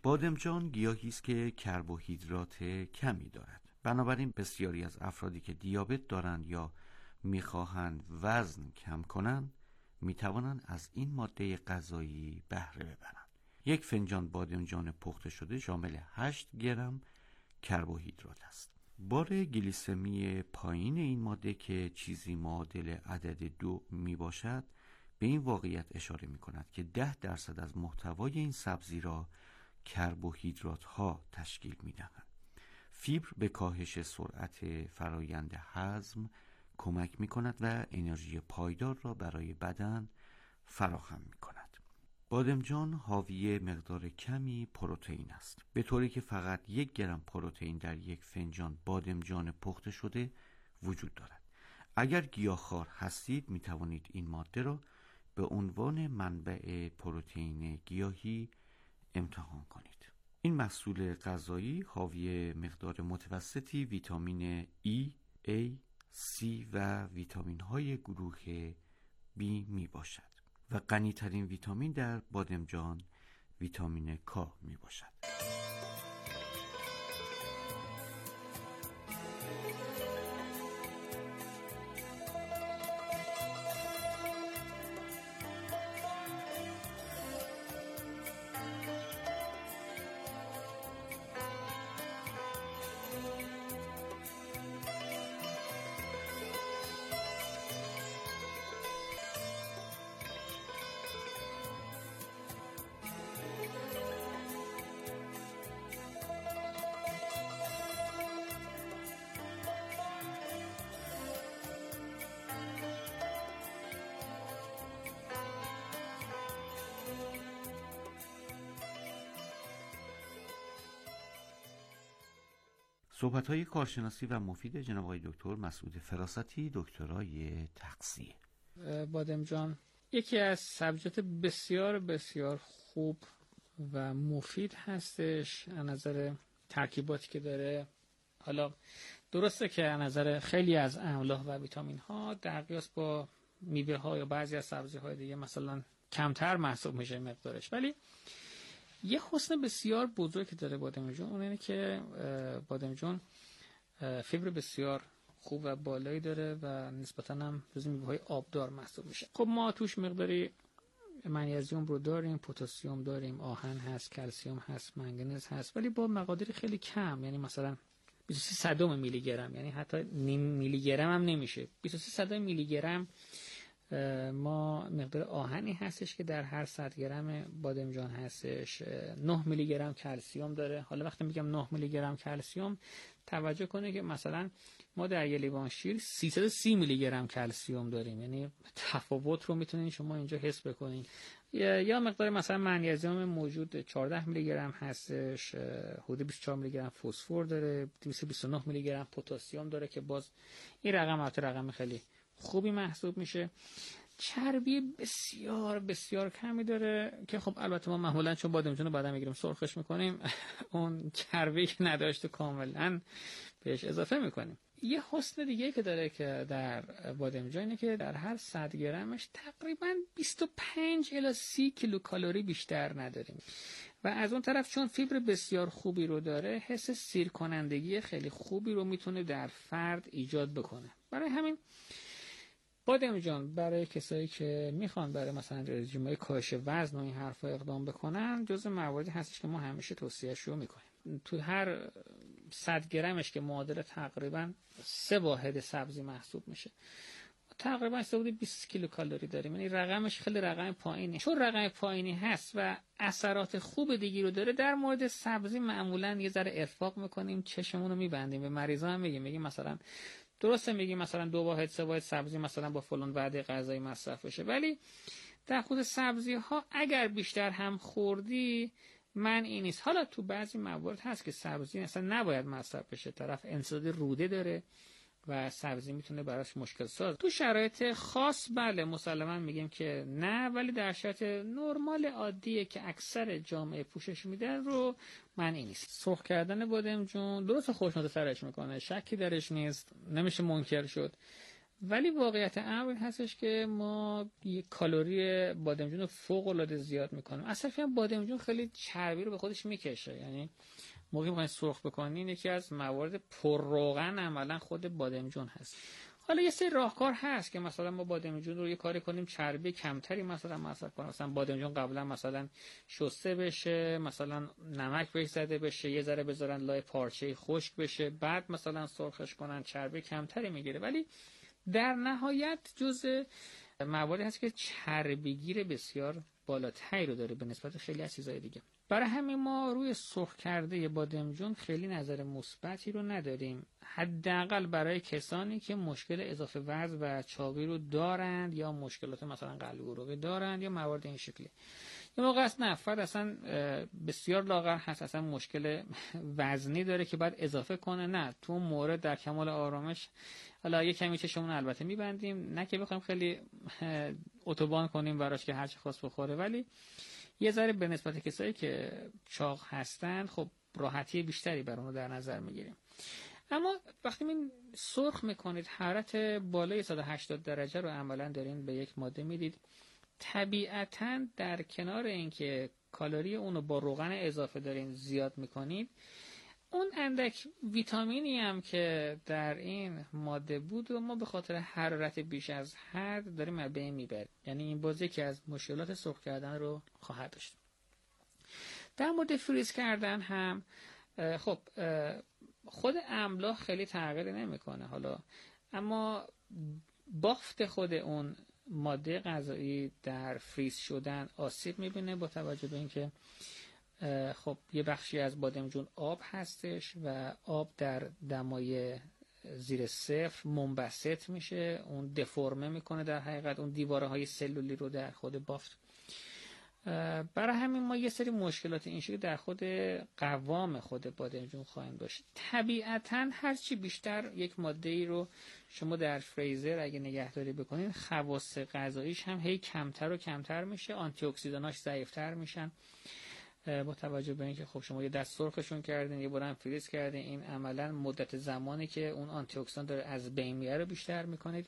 بادمجان گیاهی است که کربوهیدرات کمی دارد. بنابراین بسیاری از افرادی که دیابت دارند یا میخواهند وزن کم کنند میتوانند از این ماده غذایی بهره ببرند. 1 فنجان بادمجان پخته شده شامل 8 گرم کربوهیدرات است. بار گلیسمی پایین این ماده که چیزی معادل عدد 2 می باشد به این واقعیت اشاره می کند که 10% از محتوای این سبزی را کربوهیدرات ها تشکیل می دهند. فیبر به کاهش سرعت فرایند هضم کمک می کند و انرژی پایدار را برای بدن فراهم می کند. بادمجان حاوی مقدار کمی پروتئین است، به طوری که فقط 1 گرم پروتئین در 1 فنجان بادمجان پخته شده وجود دارد. اگر گیاهخوار هستید می توانید این ماده را به عنوان منبع پروتئین گیاهی امتحان کنید. این محصول غذایی حاوی مقدار متوسطی ویتامین E، A، C و ویتامین های گروه B می باشد و غنی‌ترین ویتامین در بادمجان ویتامین K می باشد. صحبت‌های کارشناسی و مفید جناب آقای دکتر مسعود فراستی، دکترای تغذیه. بادمجان یکی از سبزیجات بسیار بسیار خوب و مفید هستش از نظر ترکیباتی که داره. حالا درسته که از نظر خیلی از املاح و ویتامین ها در قیاس با میوه ها یا بعضی از سبزی های دیگه مثلا کمتر محسوب میشه مقدارش، ولی یه حسن بسیار بزرگی که داره بادمجان اون اینه که بادمجان فیبر بسیار خوب و بالایی داره و نسبتاً هم جزو میوه‌های آبدار محسوب میشه. خب ما توش مقداری منیزیم رو داریم، پتاسیم داریم، آهن هست، کلسیم هست، منگنز هست، ولی با مقادیر خیلی کم، یعنی مثلا 23 صدم میلی گرم، یعنی حتی نیم میلی گرم هم نمیشه. 23 صدم میلی گرم ما مقدار آهنی هستش که در هر 100 گرم بادمجان هستش. 9 میلی گرم کلسیم داره. حالا وقتی میگم 9 میلی گرم کلسیم توجه کنه که مثلا ما در یه لیوان شیر 330 میلی گرم کلسیم داریم، یعنی تفاوت رو میتونین شما اینجا حس بکنین. یا مقدار مثلا منیزیم موجود 14 میلی گرم هستش، حدود 24 میلی گرم فسفر داره، 229 میلی گرم پتاسیم داره که باز این رقم خیلی خوبی محسوب میشه. چربی بسیار بسیار کمی داره که خب البته ما معمولا چون بادمجان رو بعدا میگیریم سرخش میکنیم، اون چربی که نداشته کاملا بهش اضافه میکنیم. یه حسن دیگه که داره که در بادمجان اینه که در هر 100 گرمش تقریبا 25 الی 30 کیلوکالری بیشتر نداریم و از اون طرف چون فیبر بسیار خوبی رو داره حس سیر کنندگی خیلی خوبی رو میتونه در فرد ایجاد بکنه. برای همین بادمجان برای کسایی که میخوان برای مثلا رژیم‌های کاهش وزن و این حرفا اقدام بکنن جزء مواردی هستش که ما همیشه توصیه‌اش رو میکنیم. تو هر 100 گرمش که معادل تقریبا 3 واحد سبزی محسوب میشه، تقریبا 20 کیلوکالری داریم، یعنی رقمش خیلی رقم پایینه. چون رقم پایینی هست و اثرات خوب دیگی رو داره، در مورد سبزی معمولا یه ذره ارفاق میکنیم، چشمون رو میبندیم. به مریضا هم میگیم مثلا درسته میگیم مثلا 2 واحد 3 واحد سبزی مثلا با فلان وعده غذایی مصرف بشه، ولی در خود سبزی ها اگر بیشتر هم خوردی معنی نیست. حالا تو بعضی موارد هست که سبزی اصلا نباید مصرف بشه، طرف انسداد روده داره و سبزی میتونه براش مشکل ساز. تو شرایط خاص بله مسلما میگیم که نه، ولی در شرایط نرمال عادیه که اکثر جامعه پوشش میدن رو معنی نیست. سرخ کردن بادمجان درست خوشمزه ترش میکنه، شکی درش نیست، نمیشه منکر شد، ولی واقعیت امر هستش که ما یک کالری بادمجون رو فوق العاده زیاد میکنیم. اصلا بادمجون خیلی چربی رو به خودش میکشه، یعنی موقعی میخواین سرخ بکنین یکی از موارد پرروغن عملا خود بادمجون هست. حالا یه سری راهکار هست که مثلا ما بادمجون رو یه کاری کنیم چربی کمتری مثلا مصرف کنیم. مثلا بادمجون قبلا مثلا شسته بشه، مثلا نمک بهش زده بشه، یه ذره بذارن لای پارچه خشک بشه، بعد مثلا سرخش کنن، چربی کمتری میگیره. ولی در نهایت جزء مواردی هست که چربیگیر بسیار بالاتری رو داره به نسبت خیلی از چیزهای دیگه. برای همین ما روی سرخ کرده بادمجون خیلی نظر مثبتی رو نداریم، حداقل برای کسانی که مشکل اضافه وزن و چاقی رو دارند یا مشکلات مثلا قلبی عروقی دارند یا موارد این شکلی. یه موقع اصلا افراد اصلا بسیار لاغر هست، اصلا مشکل وزنی داره که بعد اضافه کنه، نه تو اون مورد در کمال آرامش حالا یه کمی چشمون البته میبندیم، نه که بخوایم خیلی اتوبان کنیم براش که هر چی خواست بخوره، ولی یه ذره به نسبت کسایی که چاق هستن خب راحتی بیشتری بر اون در نظر میگیریم. اما وقتی این سرخ میکنید حرارت بالای 180 درجه رو عملا دارین به یک ماده میدید، طبیعتاً در کنار اینکه کالری اون رو با روغن اضافه دارین زیاد میکنید، اون اندک ویتامینی هم که در این ماده بود و ما به خاطر حرارت بیش از حد داریم از بین میبریم. یعنی این بازی که از مشکلات سرخ کردن رو خواهد داشت. در مورد فریز کردن هم خب خود املاح خیلی تغییر نمیکنه حالا، اما بافت خود اون ماده غذایی در فریز شدن آسیب میبینه با توجه به اینکه خب یه بخشی از بادمجون آب هستش و آب در دمای زیر صفر منبسط میشه، اون دفرمه میکنه در حقیقت اون دیواره های سلولی رو در خود بافت. برای همین ما یه سری مشکلات این شکلی در خود قوام خود بادمجون خواهیم داشت. طبیعتاً هرچی بیشتر یک ماده ای رو شما در فریزر اگه نگهداری بکنین، خواص غذاییش هم هی کمتر و کمتر میشه، آنتی اکسیداناش ضعیف‌تر میشن. با توجه به اینکه خب شما یه دست سرخشون کردین، یه بارم فریز کردین، این عملا مدت زمانی که اون آنتی اکسیدان داره از بین میره رو بیشتر میکنید.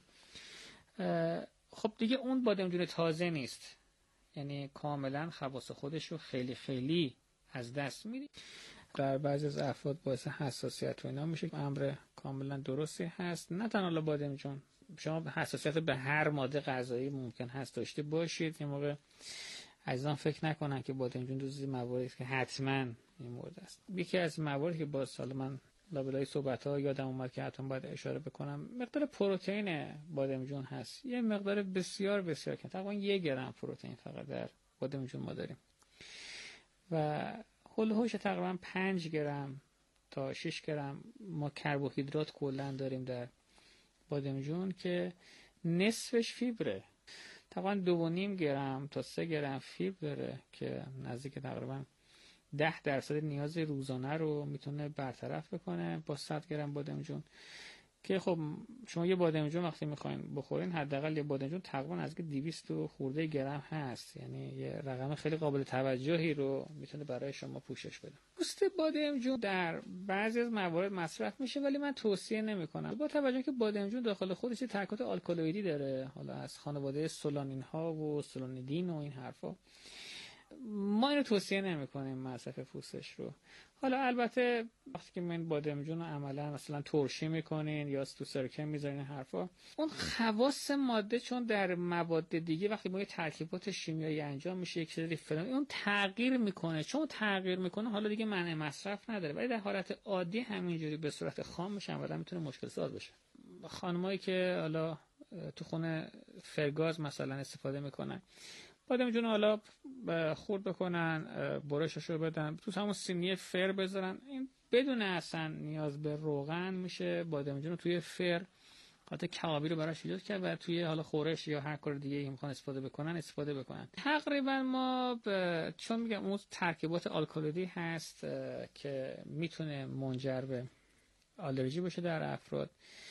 خب دیگه اون بادمجون تازه نیست، یعنی کاملا خواص خودش رو خیلی خیلی از دست میده. در بعضی از افراد باعث حساسیت و اینا میشه. امر کاملا درستی هست. نه تنها بادمجون، شما حساسیت به هر ماده غذایی ممکن هست داشته باشید. یه موقع عزیزان فکر نکنن که بادمجون جزو مواردی که حتما این مورد است. یکی از مواردی که با سال من لابلای صحبت‌ها یادم اومد که حتما باید اشاره بکنم، مقدار پروتئین بادمجون هست. یه مقدار بسیار بسیار کم، تقریبا 1 گرم پروتئین فقط در بادمجون ما داریم و هولوش تقریبا 5 گرم تا 6 گرم ما کربوهیدرات کلا داریم در بادمجون که نصفش فیبره. تقریبا 2.5 گرم تا 3 گرم فیبر داره که نزدیک تقریبا 10% نیاز روزانه رو میتونه برطرف بکنه با 100 گرم بادمجون. که خب شما یه بادمجون وقتی میخواین بخورین، حداقل یه بادمجون تقریبا از 200 خورده گرم هست، یعنی یه رقم خیلی قابل توجهی رو میتونه برای شما پوشش بده. پوست بادمجون در بعضی از موارد مصرف میشه ولی من توصیه نمیکنم، با توجه که بادمجون داخل خودش ترکیبات آلکالوئیدی داره، حالا از خانواده سولانین ها و سولانیدین و این حرفا. ما اینو توصیه نمی‌کنیم مصرف پوستش رو. حالا البته وقتی که من بادمجون رو عملا مثلا ترشی میکنین یا تو سرکه میذارین حرفا، اون خواص ماده چون در مواد دیگه وقتی ما یه ترکیبات شیمیایی انجام میشه یک سری فلان، اون تغییر میکنه. چون تغییر میکنه حالا دیگه معنی مصرف نداره، ولی در حالت عادی همینجوری به صورت خام میشه عملا میتونه مشکل ساز بشه. خانمایی که حالا تو خونه فرگاز مثلا استفاده میکنن، بادمجون حالا خورد بکنن، برشش رو بدن تو همون سینی فر بذارن، این بدون اصلا نیاز به روغن میشه بادمجون رو توی فر حتی کبابی رو براش ایجاد کرد و توی حالا خورش یا هر کار دیگه که میخوان استفاده بکنن. تقریبا ما چون میگم اون ترکیبات آلکالوئیدی هست که میتونه منجر به آلرژی بشه در افراد،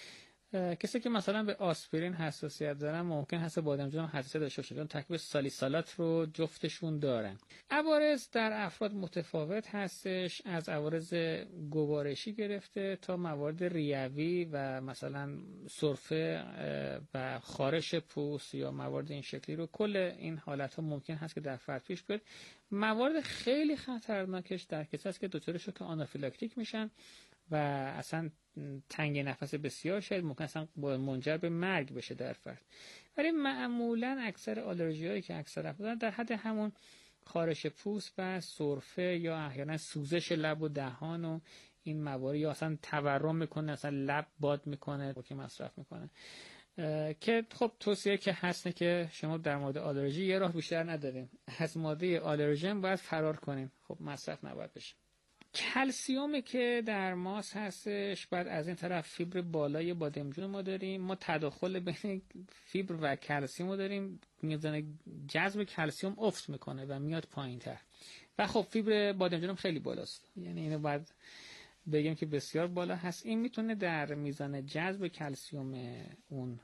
کسی که مثلا به آسپرین حساسیت دارن ممکن هست بادمجون هم حساسیت داشته باشه، چون ترکیب سالیسالات رو جفتشون دارن. عوارض در افراد متفاوت هستش، از عوارض گوارشی گرفته تا موارد ریوی و مثلا سرفه و خارش پوست یا موارد این شکلی رو. کل این حالت ها ممکن هست که در فرد پیش بیاد. موارد خیلی خطرناکش در کسایی است که دچار شوک آنافیلاکتیک میشن و اصلا تنگ نفس بسیار شاید ممکن اصلا منجر به مرگ بشه در فرد. ولی معمولا اکثر آلرژی هایی که اکثر افراد در حد همون خارش پوست و سرفه یا احیانا سوزش لب و دهان و این موارد، یا اصلا تورم میکنه، اصلا لب باد میکنه که مصرف میکنه. که خب توصیه که هست که شما در مورد آلرژی یه راه بیشتر نداریم، از ماده آلرژن باید فرار کنیم، خب مصرف نباید بشه. کلسیومی که در ماست هستش، بعد از این طرف فیبر بالای بادمجون ما داریم، ما تداخل بین فیبر و کلسیوم داریم، میزان جذب کلسیوم افت میکنه و میاد پایین تر و خب فیبر بادمجون خیلی بالاست، یعنی اینو باید بگیم که بسیار بالا هست. این میتونه در میزان جذب کلسیوم اون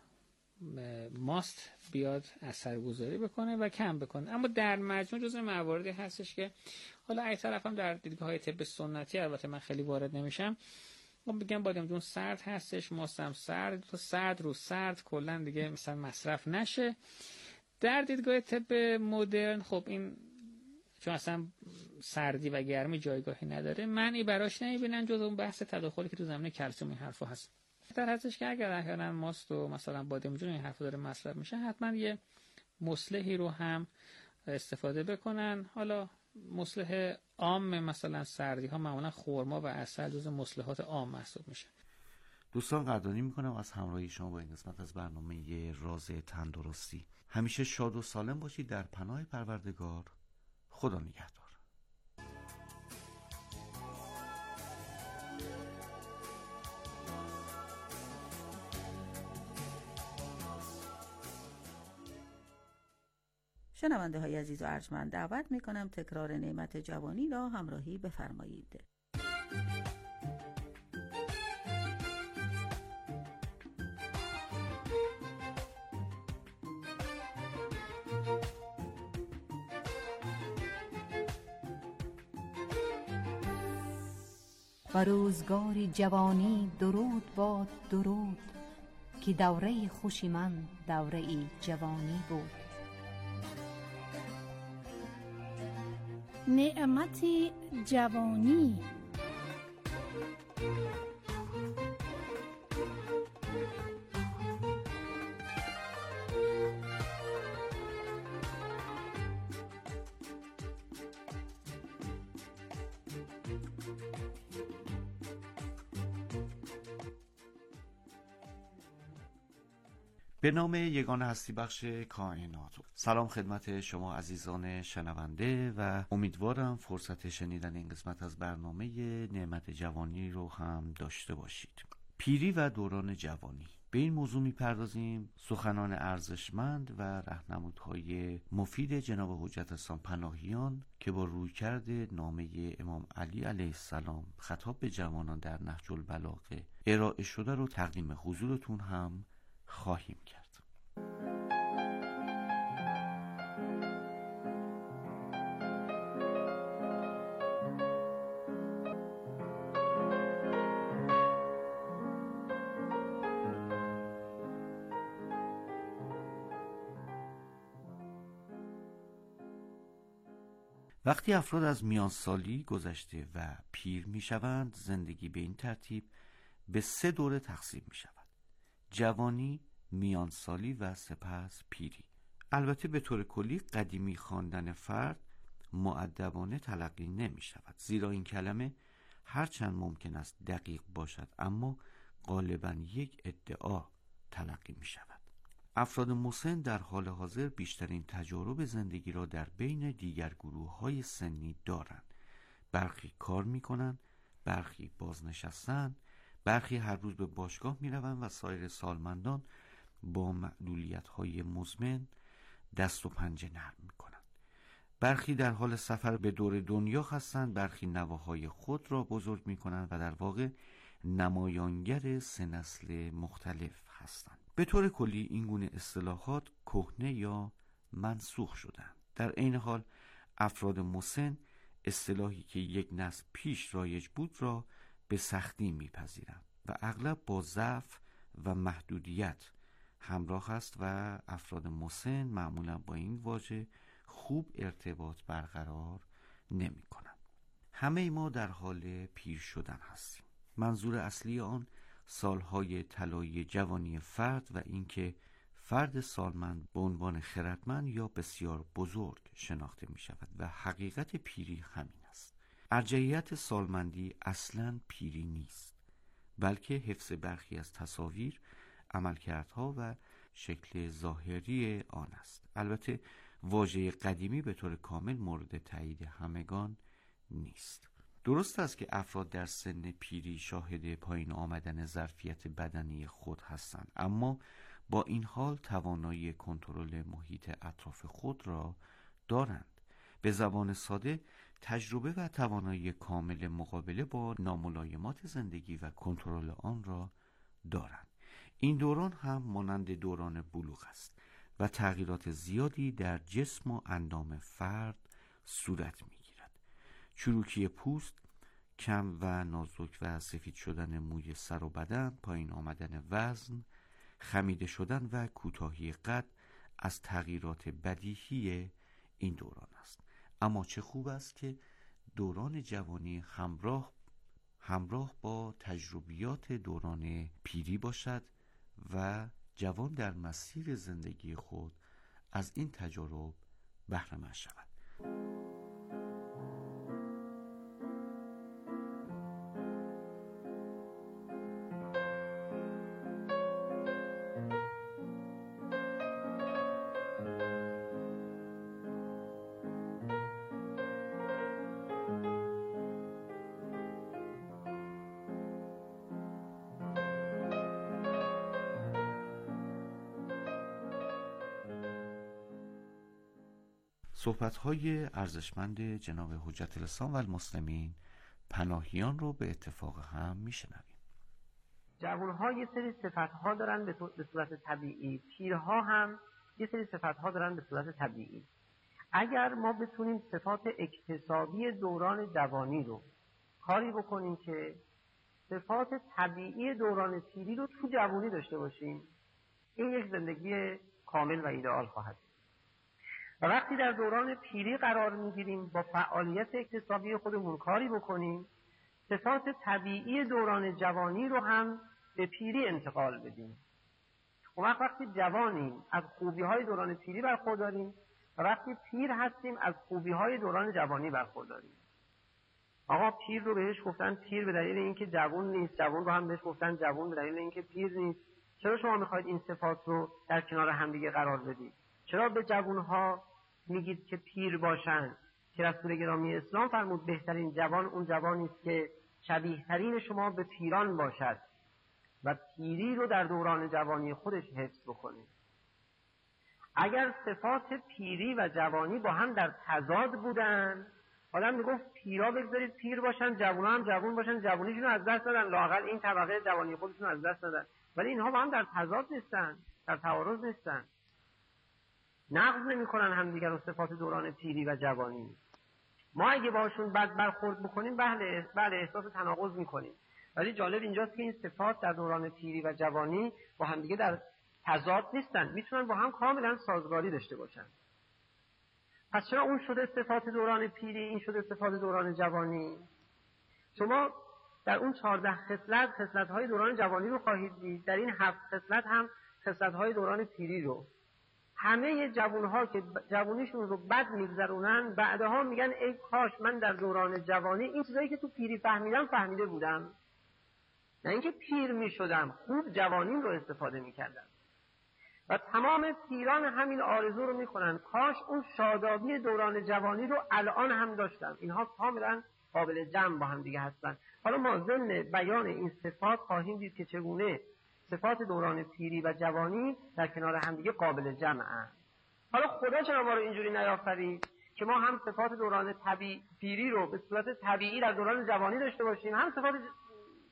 ماست بیاد اثرگذاری بکنه و کم بکنه، اما در مجموع جزء مواردی هستش که حالا این طرف هم در دیدگاه‌های طب سنتی البته من خیلی وارد نمیشم، ما بگم بادمجون سرد هستش، ماست هم سرد، تو سرد رو سرد کلا دیگه مثلا مصرف نشه. در دیدگاه طب مدرن خب این چون اصلا سردی و گرمی جایگاهی نداره، معنی براش نمیبینن جز اون بحث تداخلی که تو زمینه کلسیم این حرفا هست. در هستش که اگر احیانا ماست و مثلا بادمجون این حرفا داره مصرف میشه، حتما یه مصلحی رو هم استفاده بکنن. حالا مصلح عام مثلا سردی ها معمولا خرما و عسل جز مصلحات عام محسوب میشه. دوستان قدردانی میکنم از همراهی شما با این قسمت از برنامه راز تندرستی. همیشه شاد و سالم باشید در پناه پروردگار. خدا نگهدار. شنونده های عزیز و ارجمند، دعوت می کنم تکرار نعمت جوانی را همراهی بفرمایید. و روزگاری جوانی درود باد درود، که دوره خوشی من دوره ای جوانی بود. نعمت جوانی. به نام یگان هستی بخش کائنات. سلام خدمت شما عزیزان شنونده و امیدوارم فرصت شنیدن این قسمت از برنامه نعمت جوانی رو هم داشته باشید. پیری و دوران جوانی، به این موضوع میپردازیم. سخنان ارزشمند و راهنمودهای مفید جناب حجت اسلام پناهیان که با رویکرد نامه امام علی علیه السلام خطاب به جوانان در نهج البلاغه ارائه شده رو تقدیم حضورتون هم خواهیم کرد. وقتی افراد از میانسالی گذشته و پیر می شوند، زندگی به این ترتیب به 3 دوره تقسیم می شود: جوانی، میانسالی و سپس پیری. البته به طور کلی قدیمی خواندن فرد مؤدبانه تلقی نمی شود، زیرا این کلمه هرچند ممکن است دقیق باشد اما غالباً یک ادعا تلقی می شود. افراد مسن در حال حاضر بیشترین تجارب زندگی را در بین دیگر گروه‌های سنی دارند. برخی کار می‌کنند، برخی بازنشسته‌اند، برخی هر روز به باشگاه می‌روند و سایر سالمندان با معلولیت‌های مزمن دست و پنجه نرم می‌کنند. برخی در حال سفر به دور دنیا هستند، برخی نواهای خود را بزرگ می‌کنند و در واقع نمایانگر سه نسل مختلف هستند. به طور کلی این گونه اصطلاحات کهنه یا منسوخ شدند. در عین حال افراد مسن اصطلاحی که یک نسل پیش رایج بود را به سختی میپذیرند و اغلب با ضعف و محدودیت همراه است و افراد مسن معمولا با این واژه خوب ارتباط برقرار نمی کنند. همه ما در حال پیر شدن هستیم. منظور اصلی آن سالهای طلایی جوانی فرد و اینکه فرد سالمند به عنوان خردمند یا بسیار بزرگ شناخته می شود و حقیقت پیری همین است. ارجحیت سالمندی اصلاً پیری نیست، بلکه حفظ برخی از تصاویر، عملکردها و شکل ظاهری آن است. البته واژه قدیمی به طور کامل مورد تایید همگان نیست. درست است که افراد در سن پیری شاهد پایین آمدن ظرفیت بدنی خود هستند، اما با این حال توانایی کنترل محیط اطراف خود را دارند. به زبان ساده تجربه و توانایی کامل مقابله با ناملایمات زندگی و کنترل آن را دارند. این دوران هم مانند دوران بلوغ است و تغییرات زیادی در جسم و اندام فرد صورت می‌گیرد. چروکی پوست، کم و نازک و سفید شدن موی سر و بدن، پایین آمدن وزن، خمیده شدن و کوتاهی قد از تغییرات بدیهی این دوران است. اما چه خوب است که دوران جوانی همراه با تجربیات دوران پیری باشد و جوان در مسیر زندگی خود از این تجارب بهره مند شود. صحبت‌های ارزشمند جناب حجت الاسلام و المسلمین پناهیان رو به اتفاق هم میشنویم. جوان‌ها یه سری صفت‌ها دارن به صورت طبیعی، پیرها هم یه سری صفت‌ها دارن به صورت طبیعی. اگر ما بتونیم صفات اکتسابی دوران جوانی رو کاری بکنیم که صفات طبیعی دوران پیری رو تو جوانی داشته باشیم، این یک زندگی کامل و ایدئال خواهد. و وقتی در دوران پیری قرار میگیریم با فعالیت اکتسابی خودمون کاری بکنیم، صفات طبیعی دوران جوانی رو هم به پیری انتقال بدیم. وقتی جوانیم از خوبی‌های دوران پیری برخورداریم و وقتی پیر هستیم از خوبی‌های دوران جوانی برخورداریم. آقا پیر رو بهش گفتن پیر به دلیل اینکه جوان نیست، جوان رو هم بهش گفتن جوان به دلیل اینکه پیر نیست. چرا شما میخواید این صفات رو در کنار همدیگه قرار بدید؟ چرا به جوانها میگید که پیر باشن؟ که رسول گرامی اسلام فرمود بهترین جوان اون جوانی است که شبیه ترین شما به پیران باشد و پیری رو در دوران جوانی خودش حفظ بکنه. اگر صفات پیری و جوانی با هم در تضاد بودن، آدم میگفت پیرا بگذارید پیر باشن، جوونا هم جوون باشن، جوونیشون رو از دست دادن، لااقل این طبقه جوانی خودشون از دست دادن. ولی اینها با هم در تضاد نیستن، در تعارض نیستن، نقض نمی‌کنن همدیگر رو. صفات دوران پیری و جوانی ما اگه باشون بد برخورد بکنیم بله احساس تناقض می‌کنیم، ولی جالب اینجاست که این صفات در دوران پیری و جوانی با همدیگه در تضاد نیستن، میتونن با هم کاملا سازگاری داشته باشن. پس چرا اون شده صفات دوران پیری، این شده صفات دوران جوانی؟ شما در اون 14 خصلت‌های دوران جوانی رو خواهید دید، در این 7 خصلت هم خصلت‌های دوران پیری رو. همه جوان‌ها که جوانیشون رو بد می‌گذرونن بعدها میگن ای کاش من در دوران جوانی این چیزایی که تو پیری فهمیدم فهمیده بودم، نه اینکه پیر می‌شدم خوب جوانیم رو استفاده می‌کردم. و تمام پیران همین آرزو رو میکنن کاش اون شادابی دوران جوانی رو الان هم داشتم. اینها کاملا قابل جمع با هم دیگه هستن. حالا ما ضمن بیان این صفات خواهیم دید که چگونه صفات دوران پیری و جوانی در کنار هم دیگه قابل جمعن. حالا خدا چرا ما رو اینجوری نیافرید که ما هم صفات دوران پیری رو به صورت طبیعی در دوران جوانی داشته باشیم، هم صفات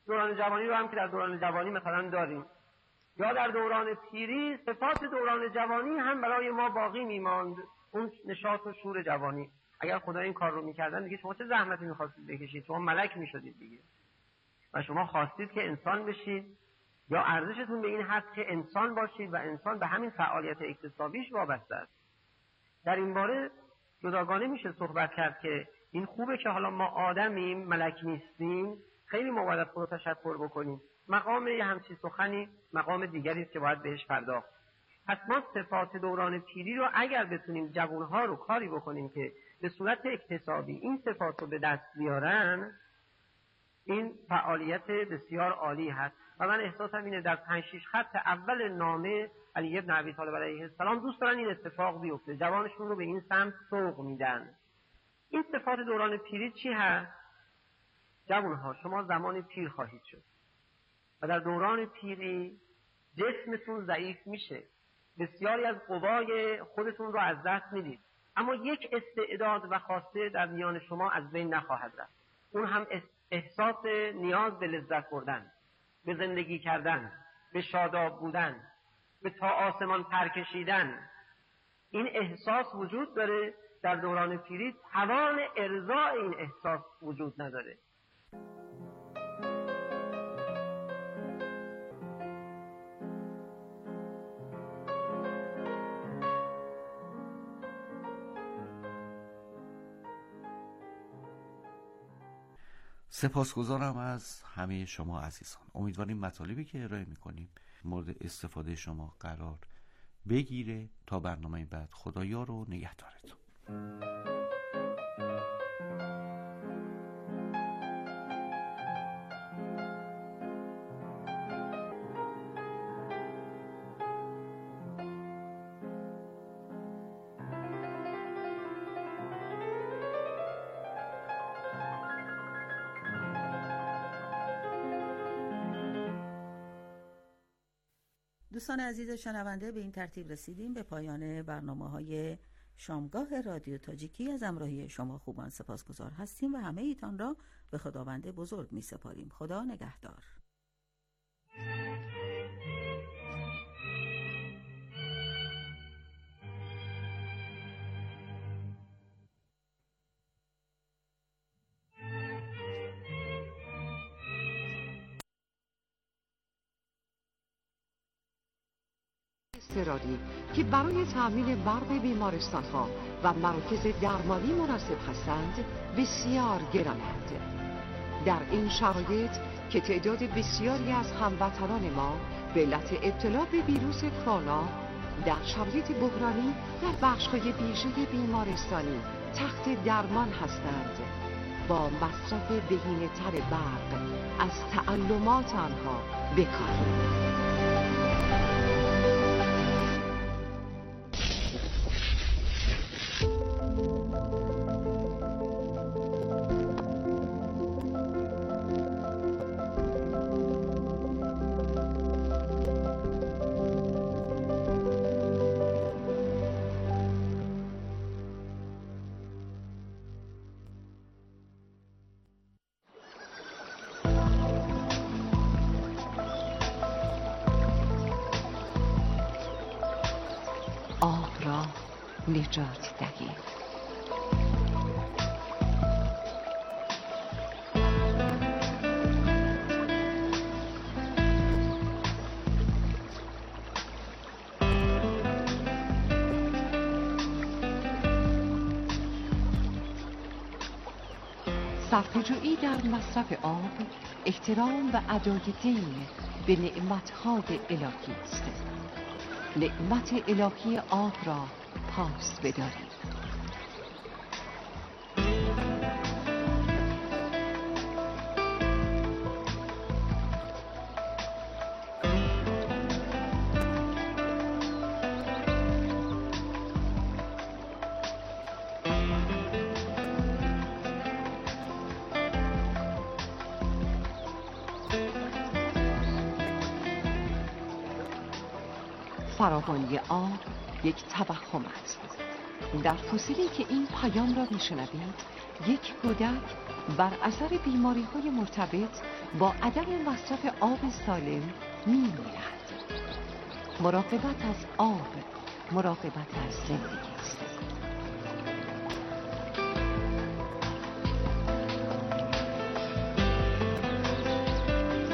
دوران جوانی رو هم که در دوران جوانی مثلا داریم، یا در دوران پیری صفات دوران جوانی هم برای ما باقی میماند، اون نشاط و شور جوانی. اگر خدا این کار رو میکردن دیگه شما چه زحمتی میخواستید بکشید؟ شما ملک میشدید دیگه و شما خواستید که انسان بشید، یا ارزشتون به این هست که انسان باشید و انسان به همین فعالیت اکتسابیش وابسته است. در این باره جداگانه میشه صحبت کرد که این خوبه که حالا ما آدمیم، ملک نیستیم، خیلی ما باید خود تشکر بکنیم. مقام یه همچین سخنی مقام دیگری است که باید بهش پرداخت. پس ما صفات دوران پیری رو اگر بتونیم جوانها رو کاری بکنیم که به صورت اکتسابی این صفات رو به دست بیارن، این فعالیت بسیار عالی هست. و من احساسم اینه در 5-6 خط اول نامه علی بن ابی طالب علیه السلام دوست دارن این اتفاق بیفته، جوانشون رو به این سمت سوق میدن. این صفات دوران پیری چی هست؟ جوانها شما زمان پیر خواهید شد و در دوران پیری جسمتون ضعیف میشه، بسیاری از قوای خودتون رو از دست میدید، اما یک استعداد و خواسته در میان شما از بین نخواهد رفت. اون هم احساس نیاز به لذت بردن، به زندگی کردن، به شاداب بودن، به تا آسمان پر کشیدن. این احساس وجود داره. در دوران پیری توان ارضاء این احساس وجود نداره. سپاسگزارم از همه شما عزیزان. امیدواریم مطالبی که ارائه میکنیم مورد استفاده شما قرار بگیره. تا برنامه بعد خدایا رو نگهدارتون. دوستان عزیز شنونده، به این ترتیب رسیدیم به پایان برنامه‌های شامگاه رادیو تاجیکی. از همراهی شما خوبان سپاسگزار هستیم و همه ایتان را به خداوند بزرگ می سپاریم. خدا نگهدار. اضطراری که برای تأمین برق بیمارستان‌ها و مراکز درمانی مناسب هستند بسیار گرانند. در این شرایط که تعداد بسیاری از هموطنان ما به علت ابتلا به ویروس کرونا در شرایط بحرانی در بخش‌های ویژه بیمارستانی تحت درمان هستند، با مصرف بهینه‌تر برق از تعلمات آنها بکاهیم. نجات دهید. صرفه‌جویی در مصرف آب احترام و ادای دین به نعمت‌های الهی است. نعمت الهی آب را پاس بدارید. فراوانی آب یک توهم است. در فسیلی که این پیام را میشنوید، یک کودک بر اثر بیماری‌های مرتبط با عدم مصرف آب سالم می‌میرد. مراقبت از آب، مراقبت از زندگی است.